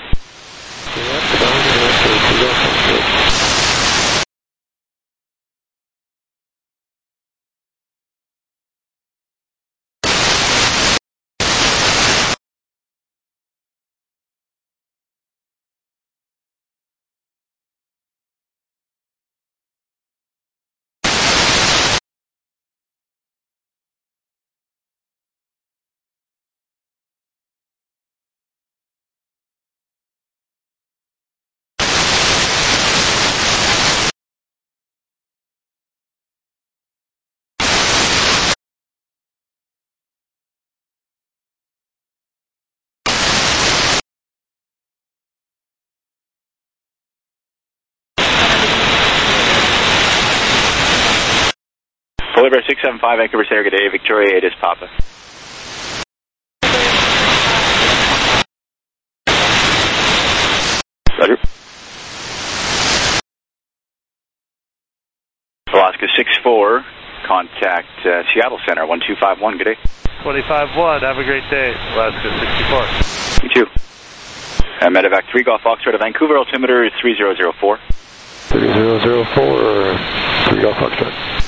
Polar Bear six seven five, Vancouver Center, good day. Victoria, it is Papa. Roger. Alaska six four, contact uh, Seattle Center, one two five one, good day. twenty-five one, have a great day. Alaska sixty-four. You too. Uh, Medevac three, Golf Foxtrot to Vancouver, altimeter is three zero zero four. three zero zero four, three Golf Foxtrot.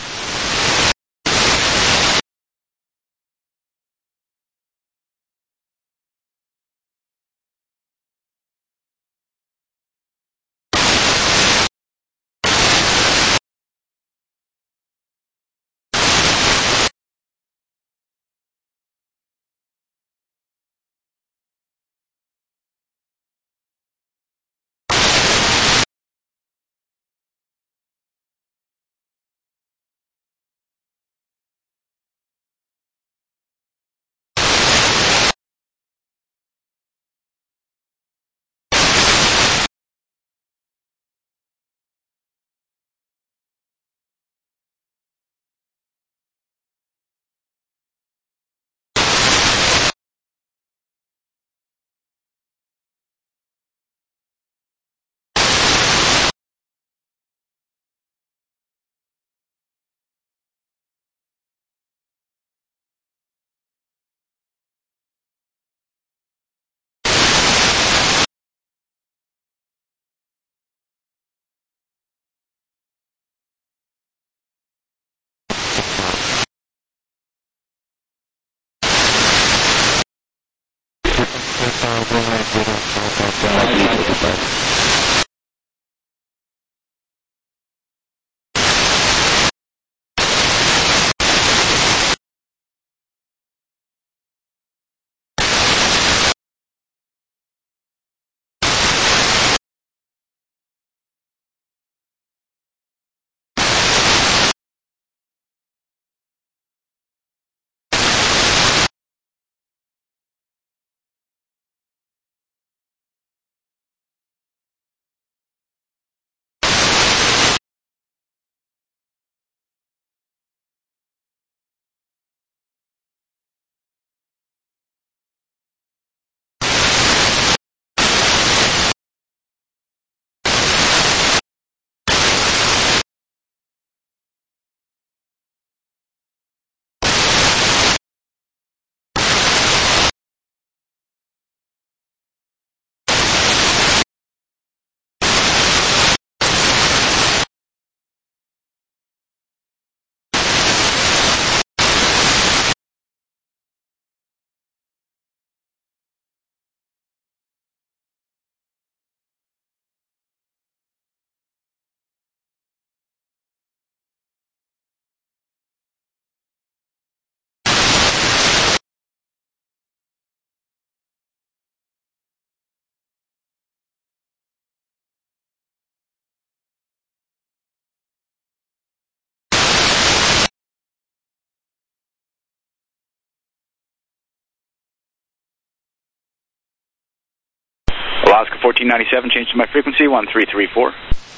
Alaska fourteen ninety-seven, change to my frequency, one three three four.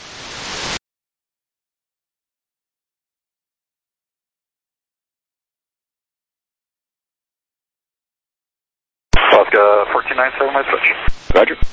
Alaska fourteen ninety-seven, my switch. Roger.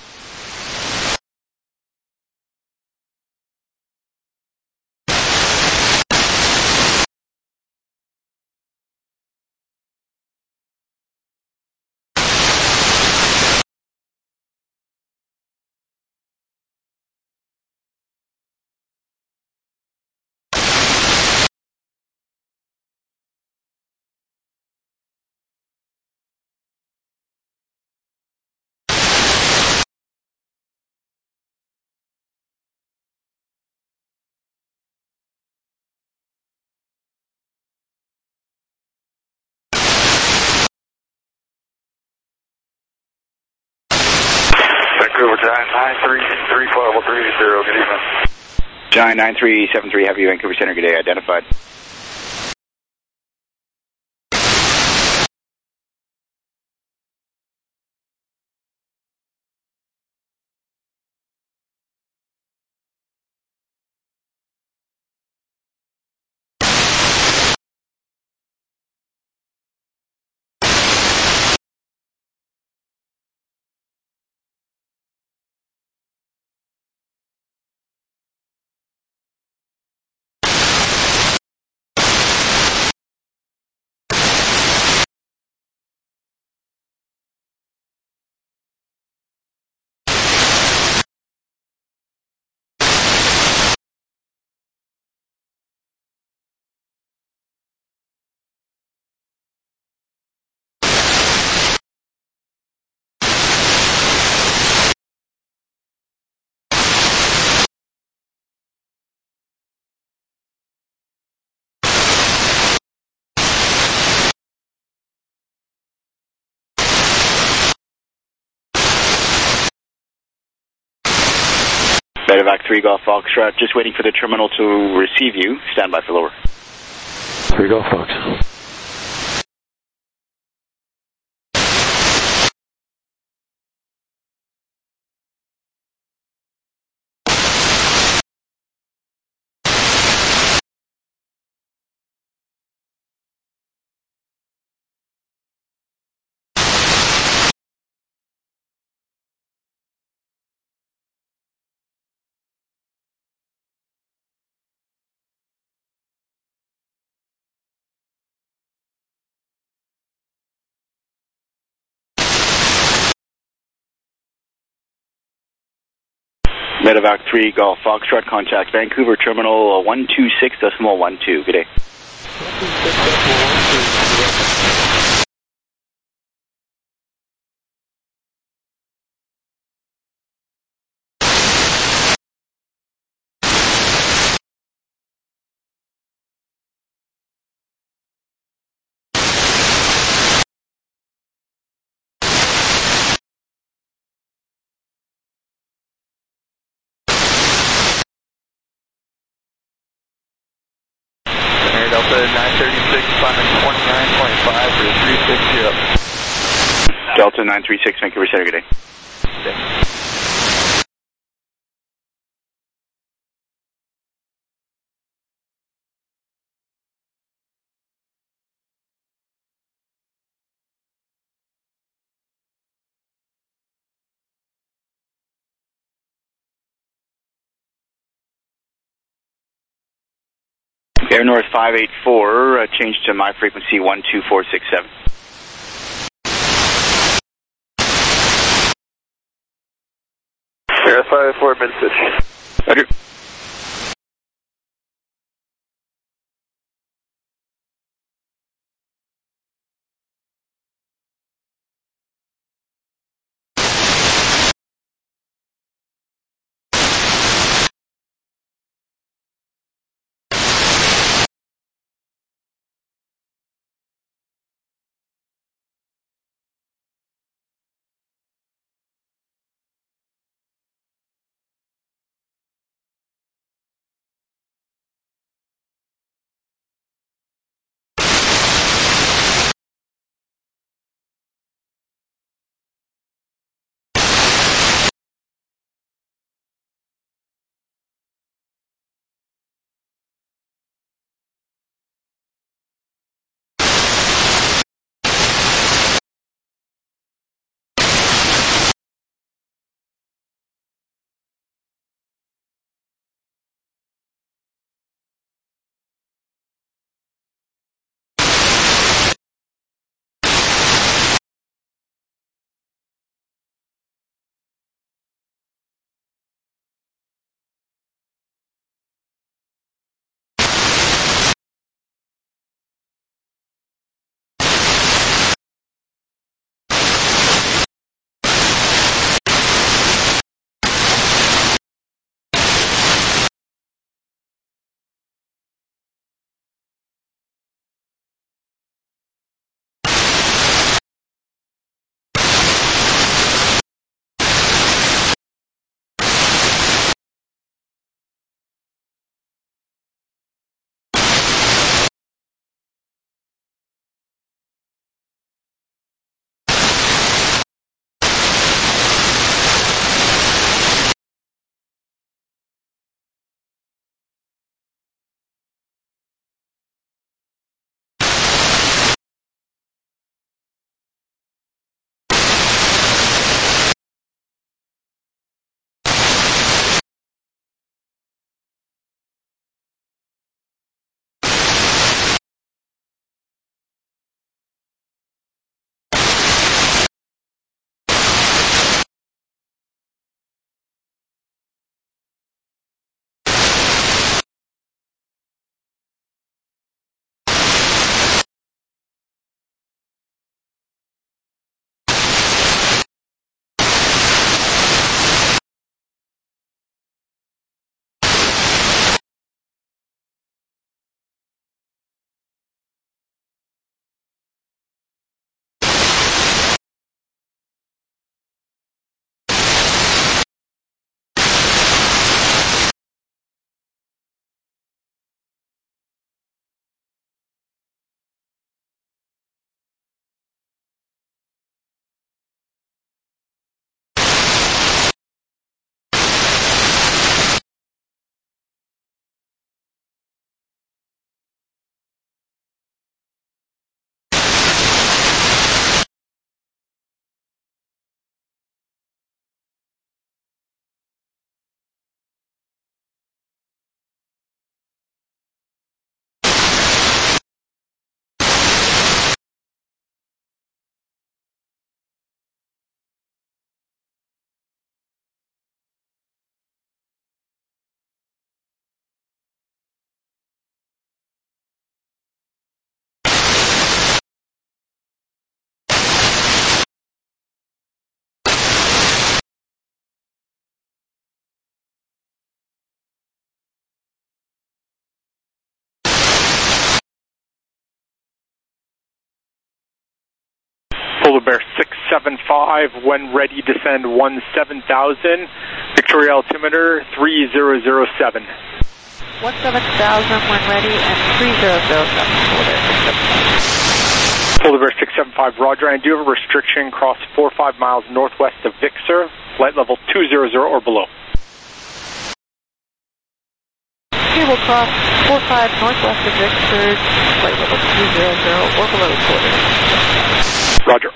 Vancouver Giant nine three three five three zero, good evening. Giant nine three seven three, have you Vancouver Center, good day, identified. Medevac three Golf Foxtrot, just waiting for the terminal to receive you. Stand by for lower. three Golf Fox. Medevac three Golf Foxtrot, contact Vancouver Terminal one two six decimal one two. Good day. Delta nine thirty-six, climbing twenty-nine point five for three sixty up. Delta nine three six, Vancouver Center, good day. Okay. Air North five eight four, uh, change to my frequency one two four six seven. Air five eight four, mid-pitch. Roger. Polar Bear six seven five, when ready, descend one seven thousand. Victoria altimeter three zero zero seven. one seven thousand when ready and three zero zero seven. Polar Bear six seven five, roger. I do have a restriction, cross four five miles northwest of Vixer, flight level two hundred or below. Cable cross four five northwest of Vixer, flight level two hundred or below. Roger.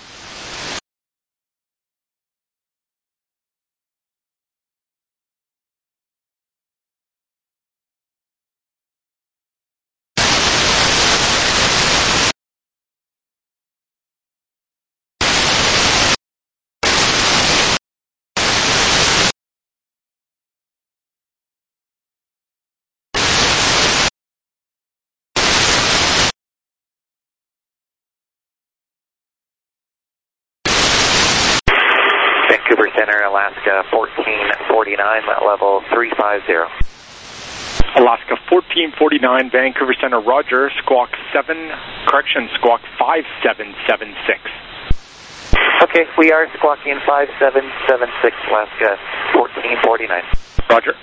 Vancouver Center, Alaska fourteen forty-nine, level three five zero. Alaska fourteen forty-nine, Vancouver Center, roger. Squawk seven, correction, squawk five seven seven six. Okay, we are squawking five seven seven six, Alaska fourteen forty-nine. Roger.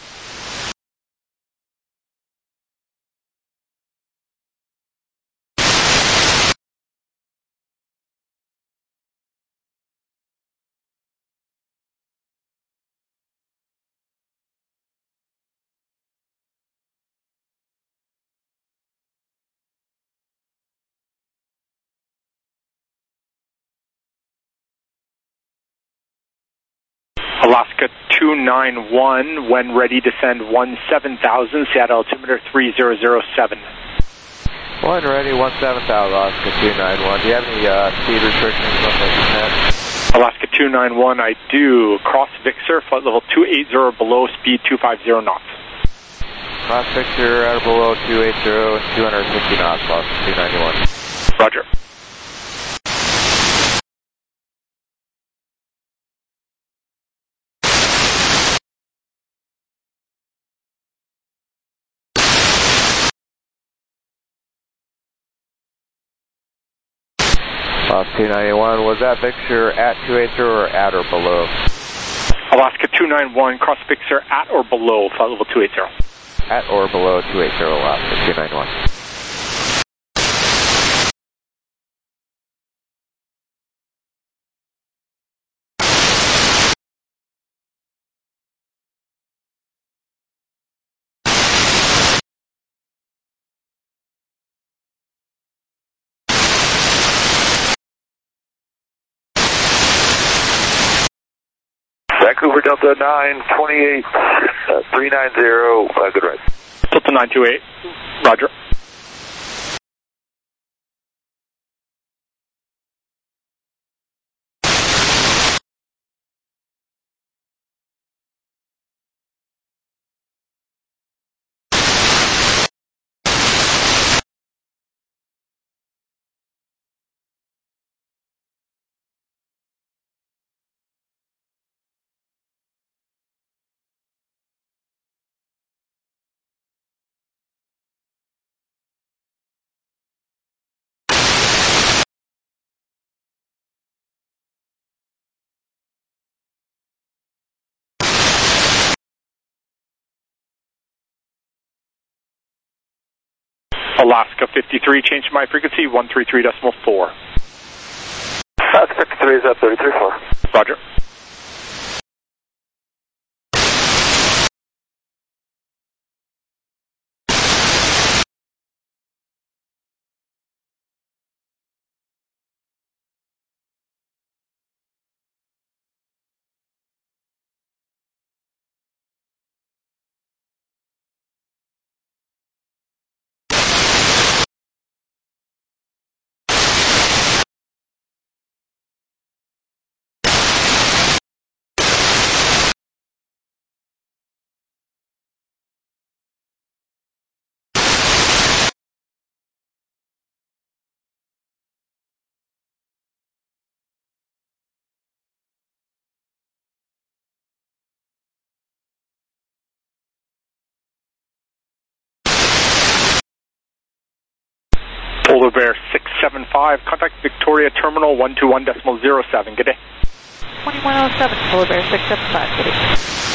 Alaska two nine one, when ready, descend one seven thousand, Seattle altimeter three zero zero seven. When ready, one seven thousand, Alaska two nine one. Do you have any uh, speed restrictions on the descent? Alaska two nine one, I do. Cross Vixer, flight level two eighty or below, speed two fifty knots. Cross Vixer at or below two eighty, two hundred fifty knots, Alaska two ninety-one. Roger. Alaska two ninety-one, was that Vixer at two eighty or at or below? Alaska two nine one, cross Vixer at or below, flight level two eighty. At or below two eighty, Alaska two ninety-one. Vancouver Delta nine twenty-eight, uh, three nine zero, uh, good ride. Delta nine two eight, roger. Alaska fifty-three, change to my frequency, one three three point four. Alaska fifty-three is up thirty-three four. Roger. Polar Bear six seven five. Contact Victoria Terminal one two one decimal zero seven. Good day. twenty-one oh seven, Polar Bear six seven five. Good day.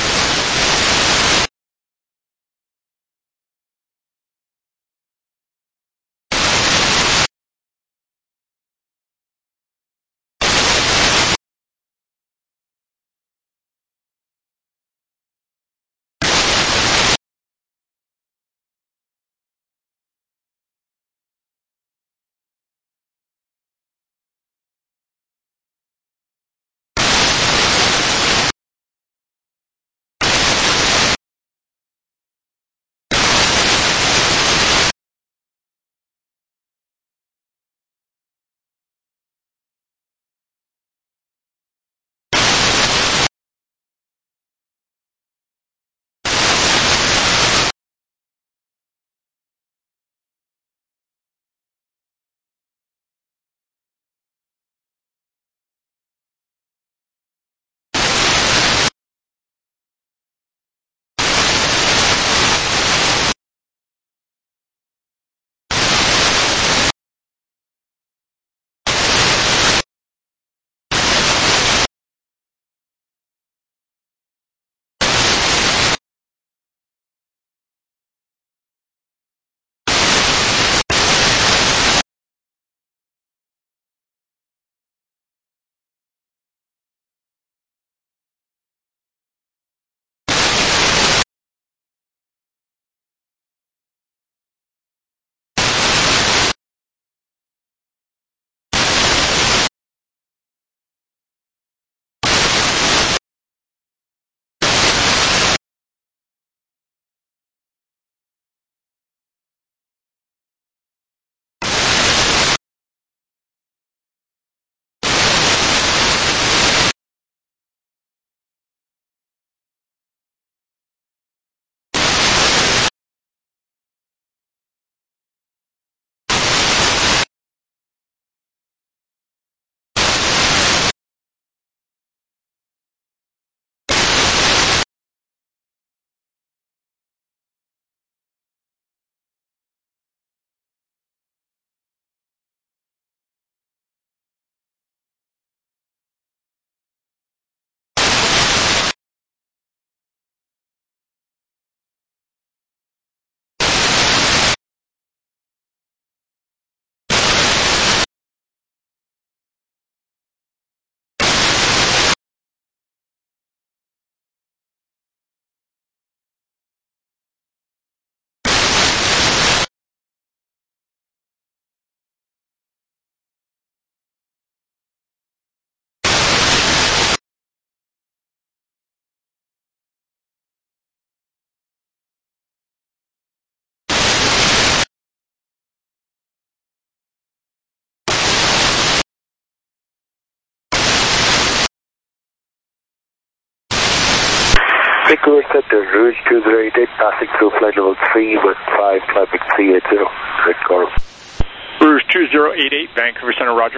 Vancouver Center, Rouge two zero eight eight, passing through flight level three with five, climbing three eighty, red car. Rouge two zero eight eight, Vancouver Center, roger.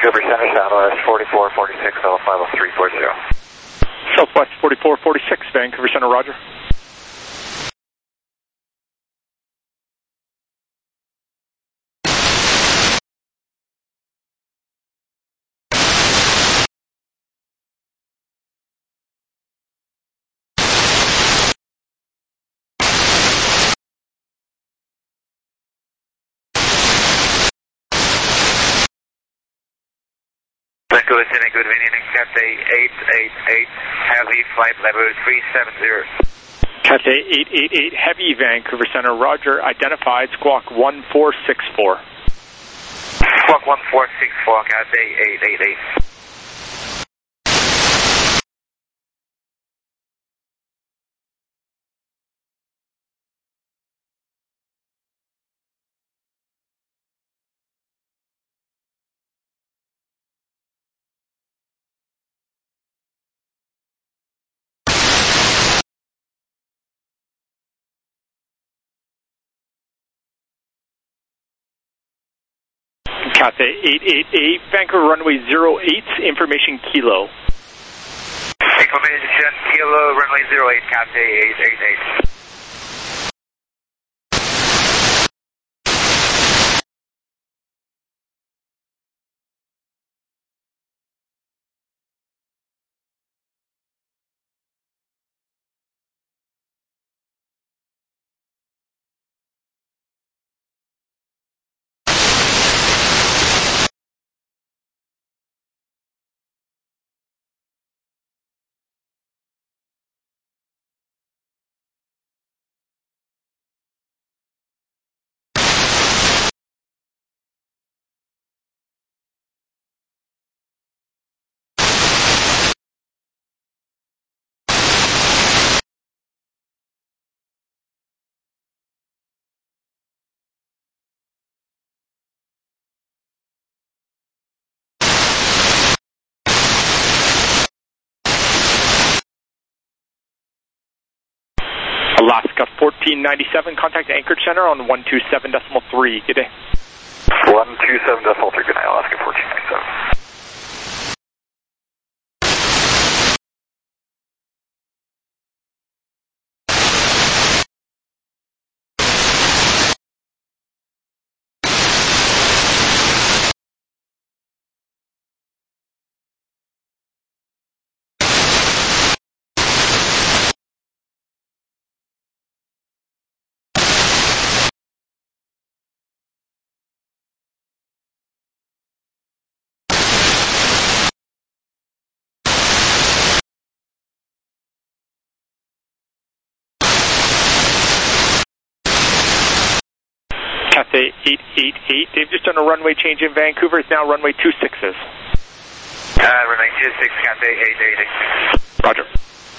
Vancouver Center, Southwest forty-four forty-six, L five oh three four zero. Southwest forty-four forty-six, Vancouver Center, roger. Vancouver Center, good evening, Cathay eight eight eight, heavy, flight level three seven zero. Cathay eight eight eight, heavy, Vancouver Center, roger, identified, squawk one four six four. Squawk one four six four, Cathay eight eight eight. Cathay eight eight eight, Vancouver runway zero eight, information kilo. Information kilo, runway zero eight, Cathay eight eight eight. Alaska fourteen ninety-seven, contact Anchorage Center on one two seven decimal three. Good day. one two seven decimal three, good night, Alaska fourteen ninety-seven. Cathay eight eight eight, they've just done a runway change in Vancouver, it's now runway two sixes. Uh, runway two six, Cathay eight eight eight. Roger.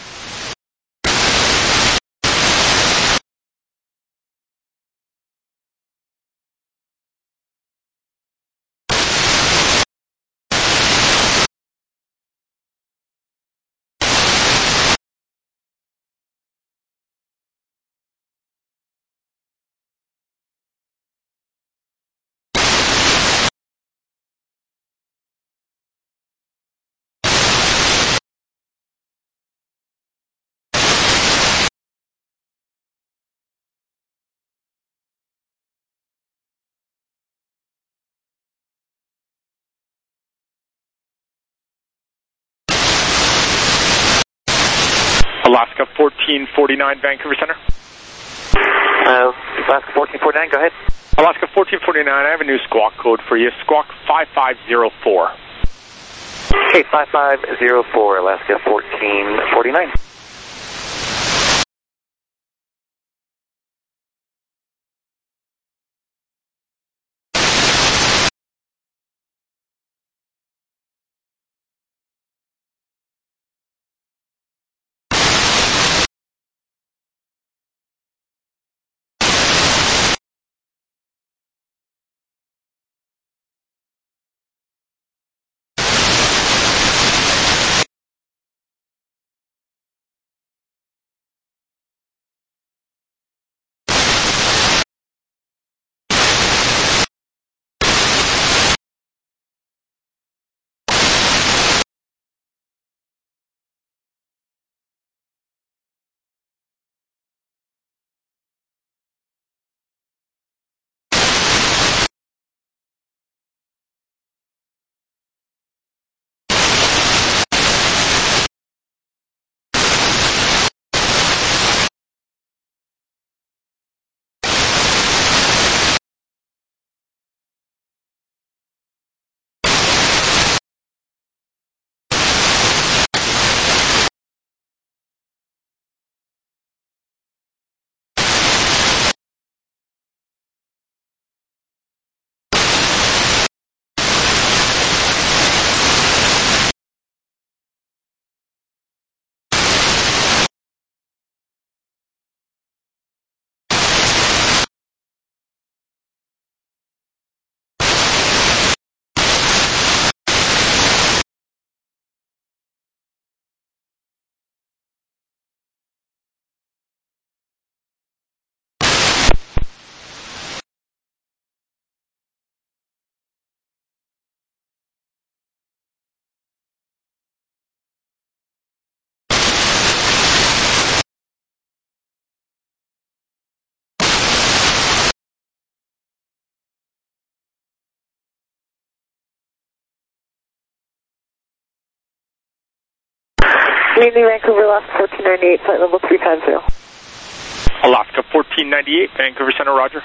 Alaska fourteen forty-nine, Vancouver Center. Uh, Alaska fourteen forty-nine, go ahead. Alaska fourteen forty-nine, I have a new squawk code for you, squawk five five zero four. Okay, five five zero four, Alaska fourteen forty-nine. Mainly Vancouver, Alaska fourteen ninety-eight, flight level three five zero. Alaska fourteen ninety-eight, Vancouver Center, roger.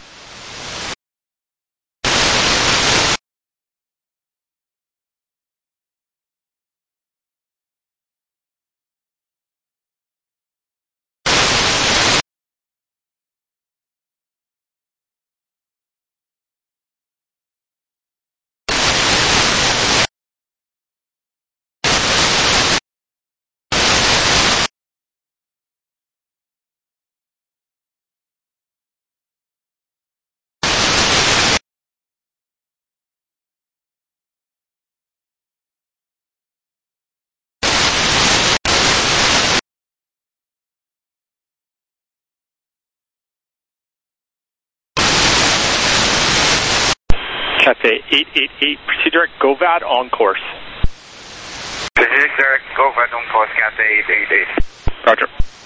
Cathay eight eight eight, proceed direct GoVAD on course. Proceed direct GoVAD on course, Cathay eight eight eight. Roger.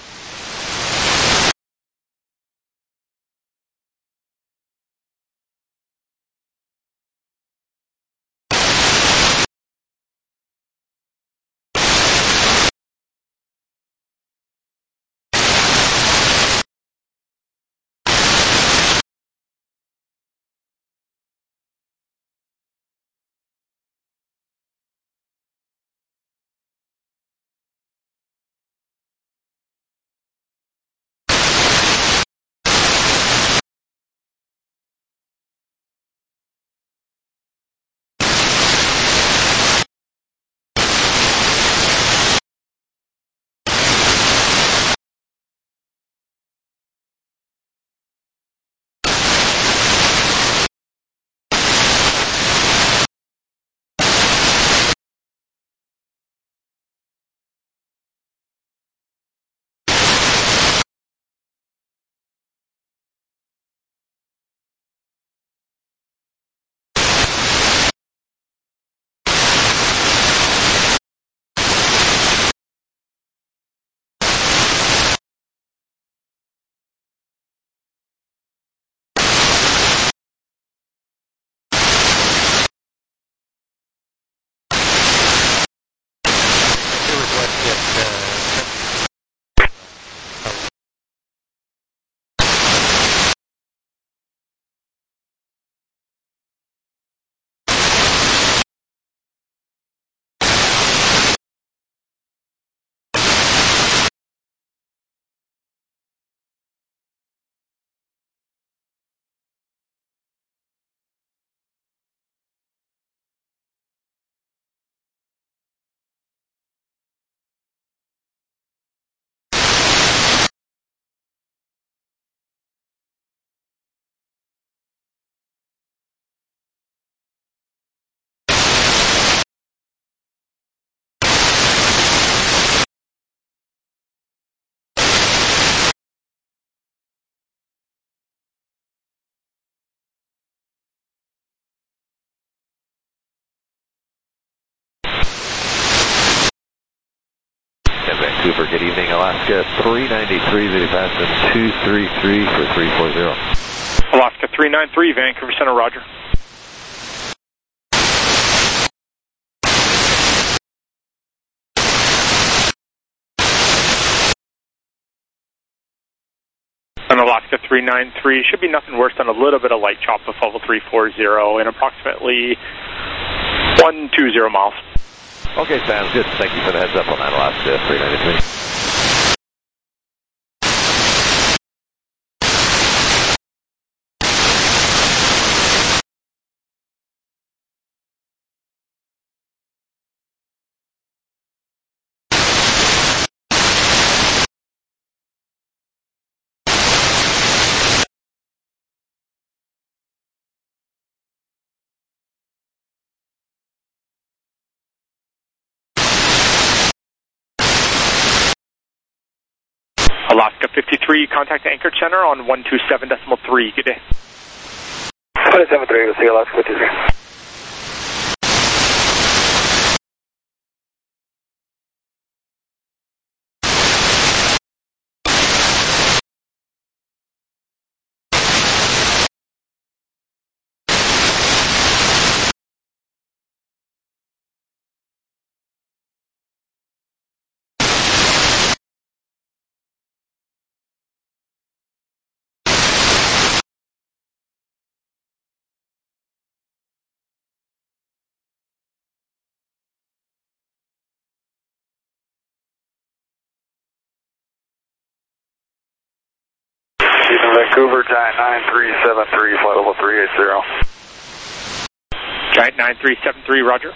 Vancouver, good evening, Alaska three ninety-three, they passed in two three three for three four zero. Alaska three nine three, Vancouver Center, roger. And Alaska three nine three, should be nothing worse than a little bit of light chop with level three four zero in approximately one two zero miles. Okay, sounds good. Thank you for the heads up on that, Alaska three ninety-three. Alaska fifty-three, contact Anchorage Center on one two seven decimal three. Good day. one two seven three, we'll see Alaska fifty-three. Vancouver, Giant nine three seven three, flight level three eight zero. Giant nine three seven three, roger.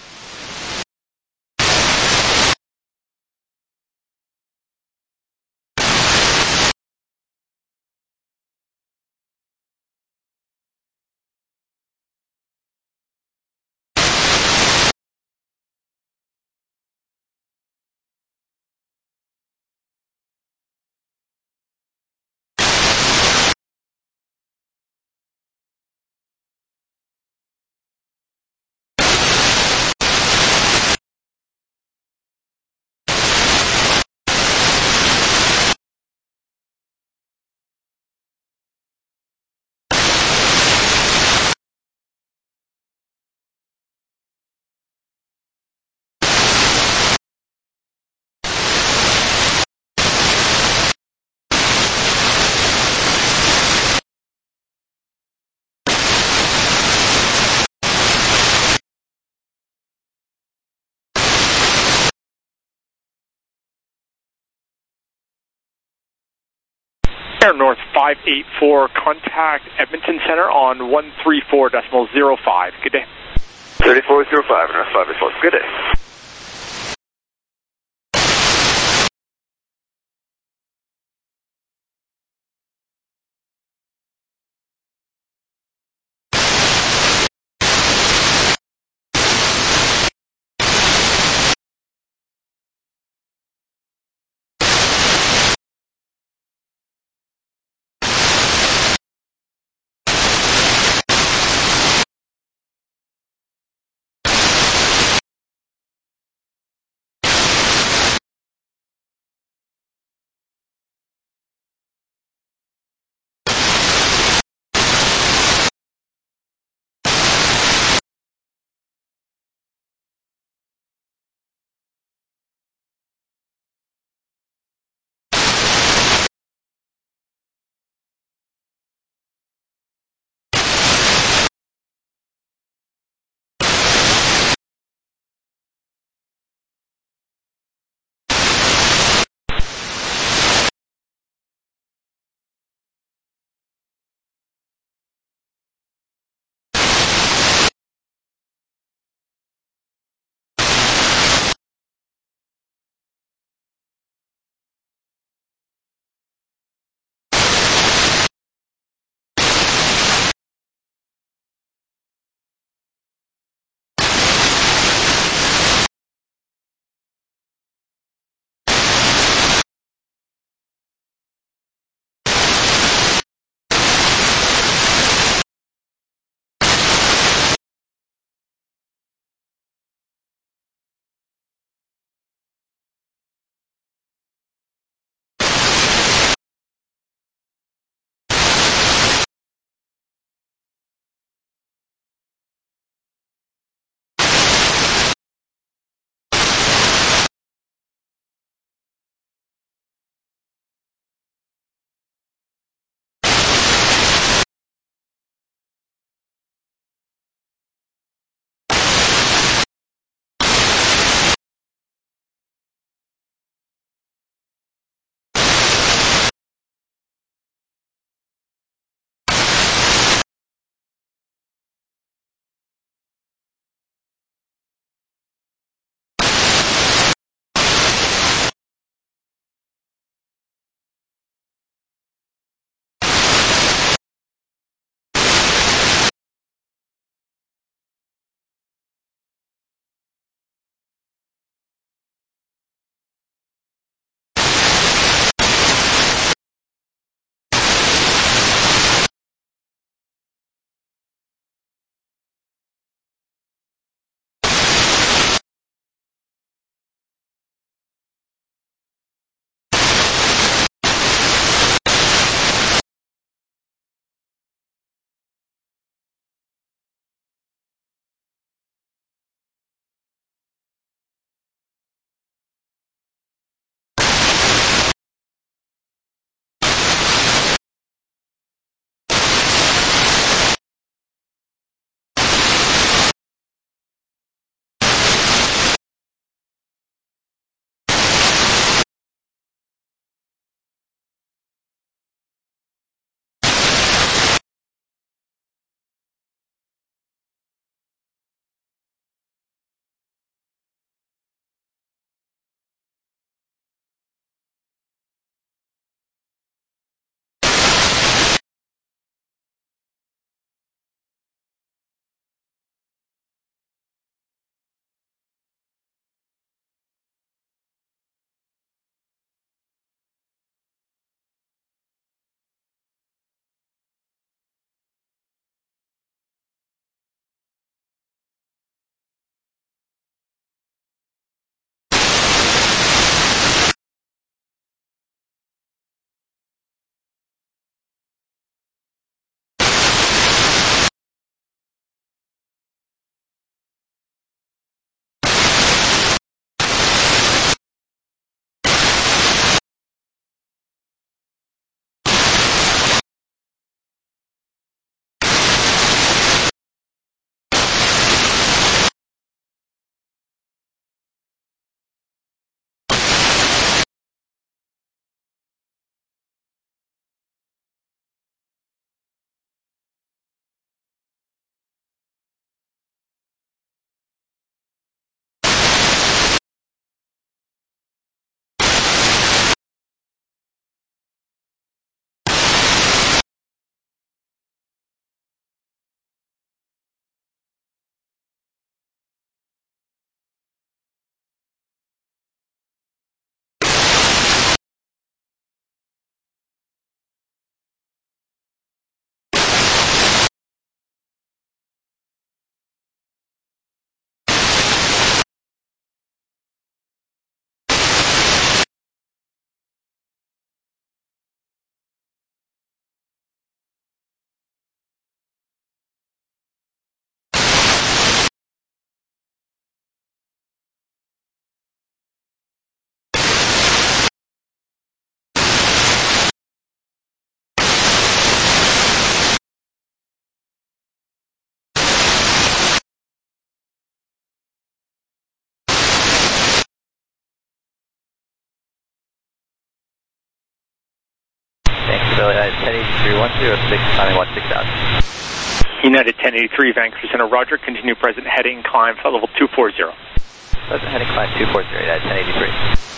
Air North five eight four, contact Edmonton Center on one three four decimal zero five. Good day. thirty-four zero five, North five eight four. Good day. United ten eighty-three, one zero six, climbing one six thousand. United ten eighty-three, Vancouver Center, roger. Continue present heading, climb flight level two four zero. Present heading, climb two four zero, United ten eighty-three.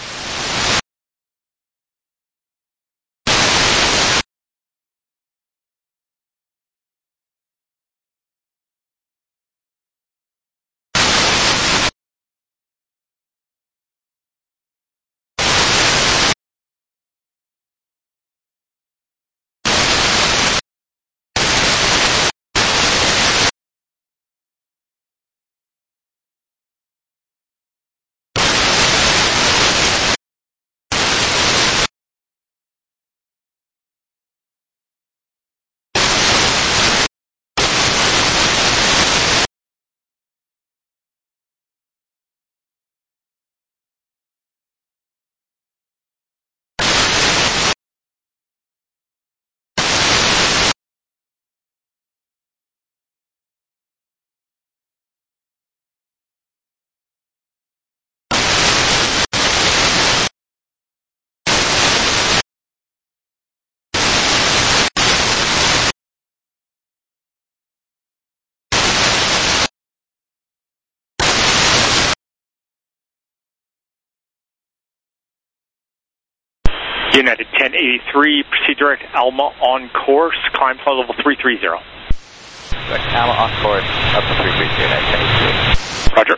United ten eighty-three, proceed direct Alma on course, climb flight level three three zero. Direct Alma on course, up to three three zero, United ten eighty-three. Roger.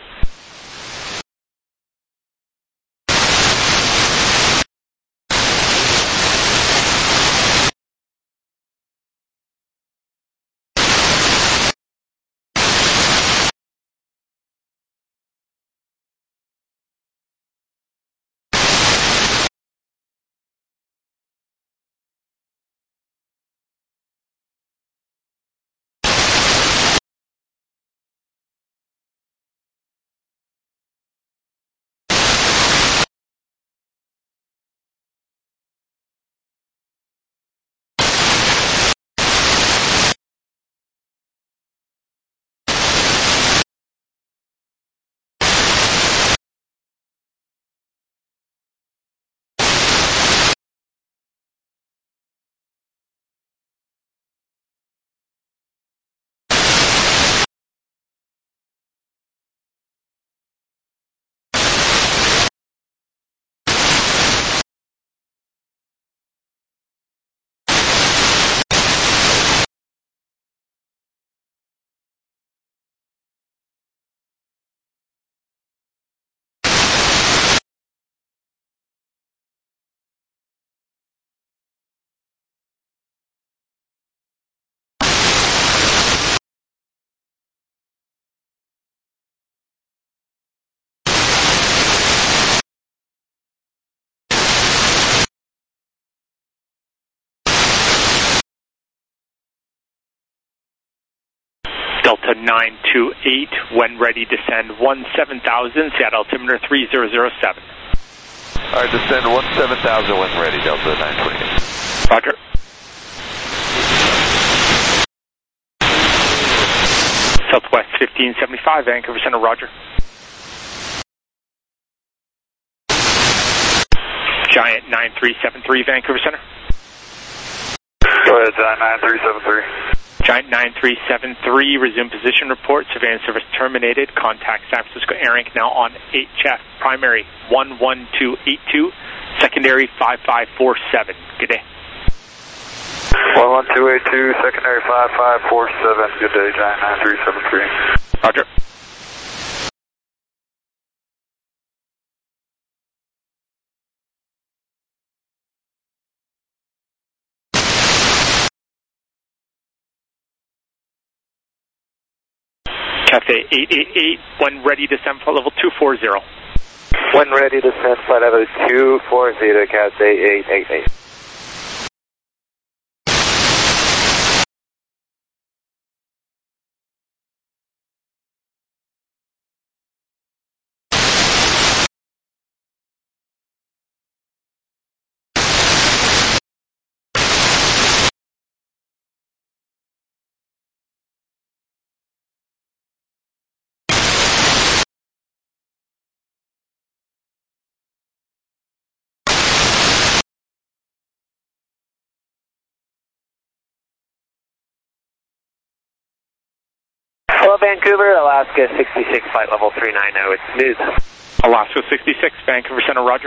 Delta nine two eight, when ready, descend one seven thousand, Seattle altimeter three zero zero seven. Alright, descend one seven thousand when ready, Delta nine twenty-eight. Roger. Southwest fifteen seventy-five, Vancouver Center, roger. Giant nine three seven three, Vancouver Center. Go ahead, Giant nine three seven three. Giant nine three seven three, resume position report. Surveillance service terminated. Contact San Francisco AirInc now on H F. Primary one one two eight two, secondary five five four seven. Good day. one one two eight two, secondary five five four seven. Good day, Giant nine three seven three. Roger. Cafe eight eight eight, when ready, descend flight level two four zero. When ready, descend flight level two four zero, Cafe eight eight eight. Vancouver, Alaska sixty-six, flight level three nine zero, it's smooth. Alaska sixty-six, Vancouver Center, roger.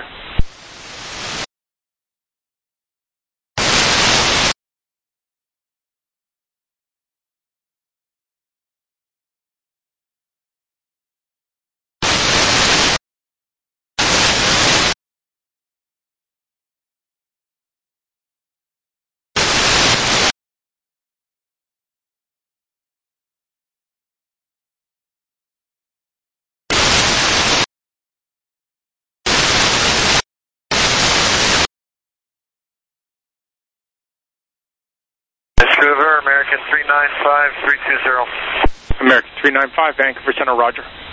Vancouver, American three nine five, three two zero. American three nine five, Vancouver Center, roger.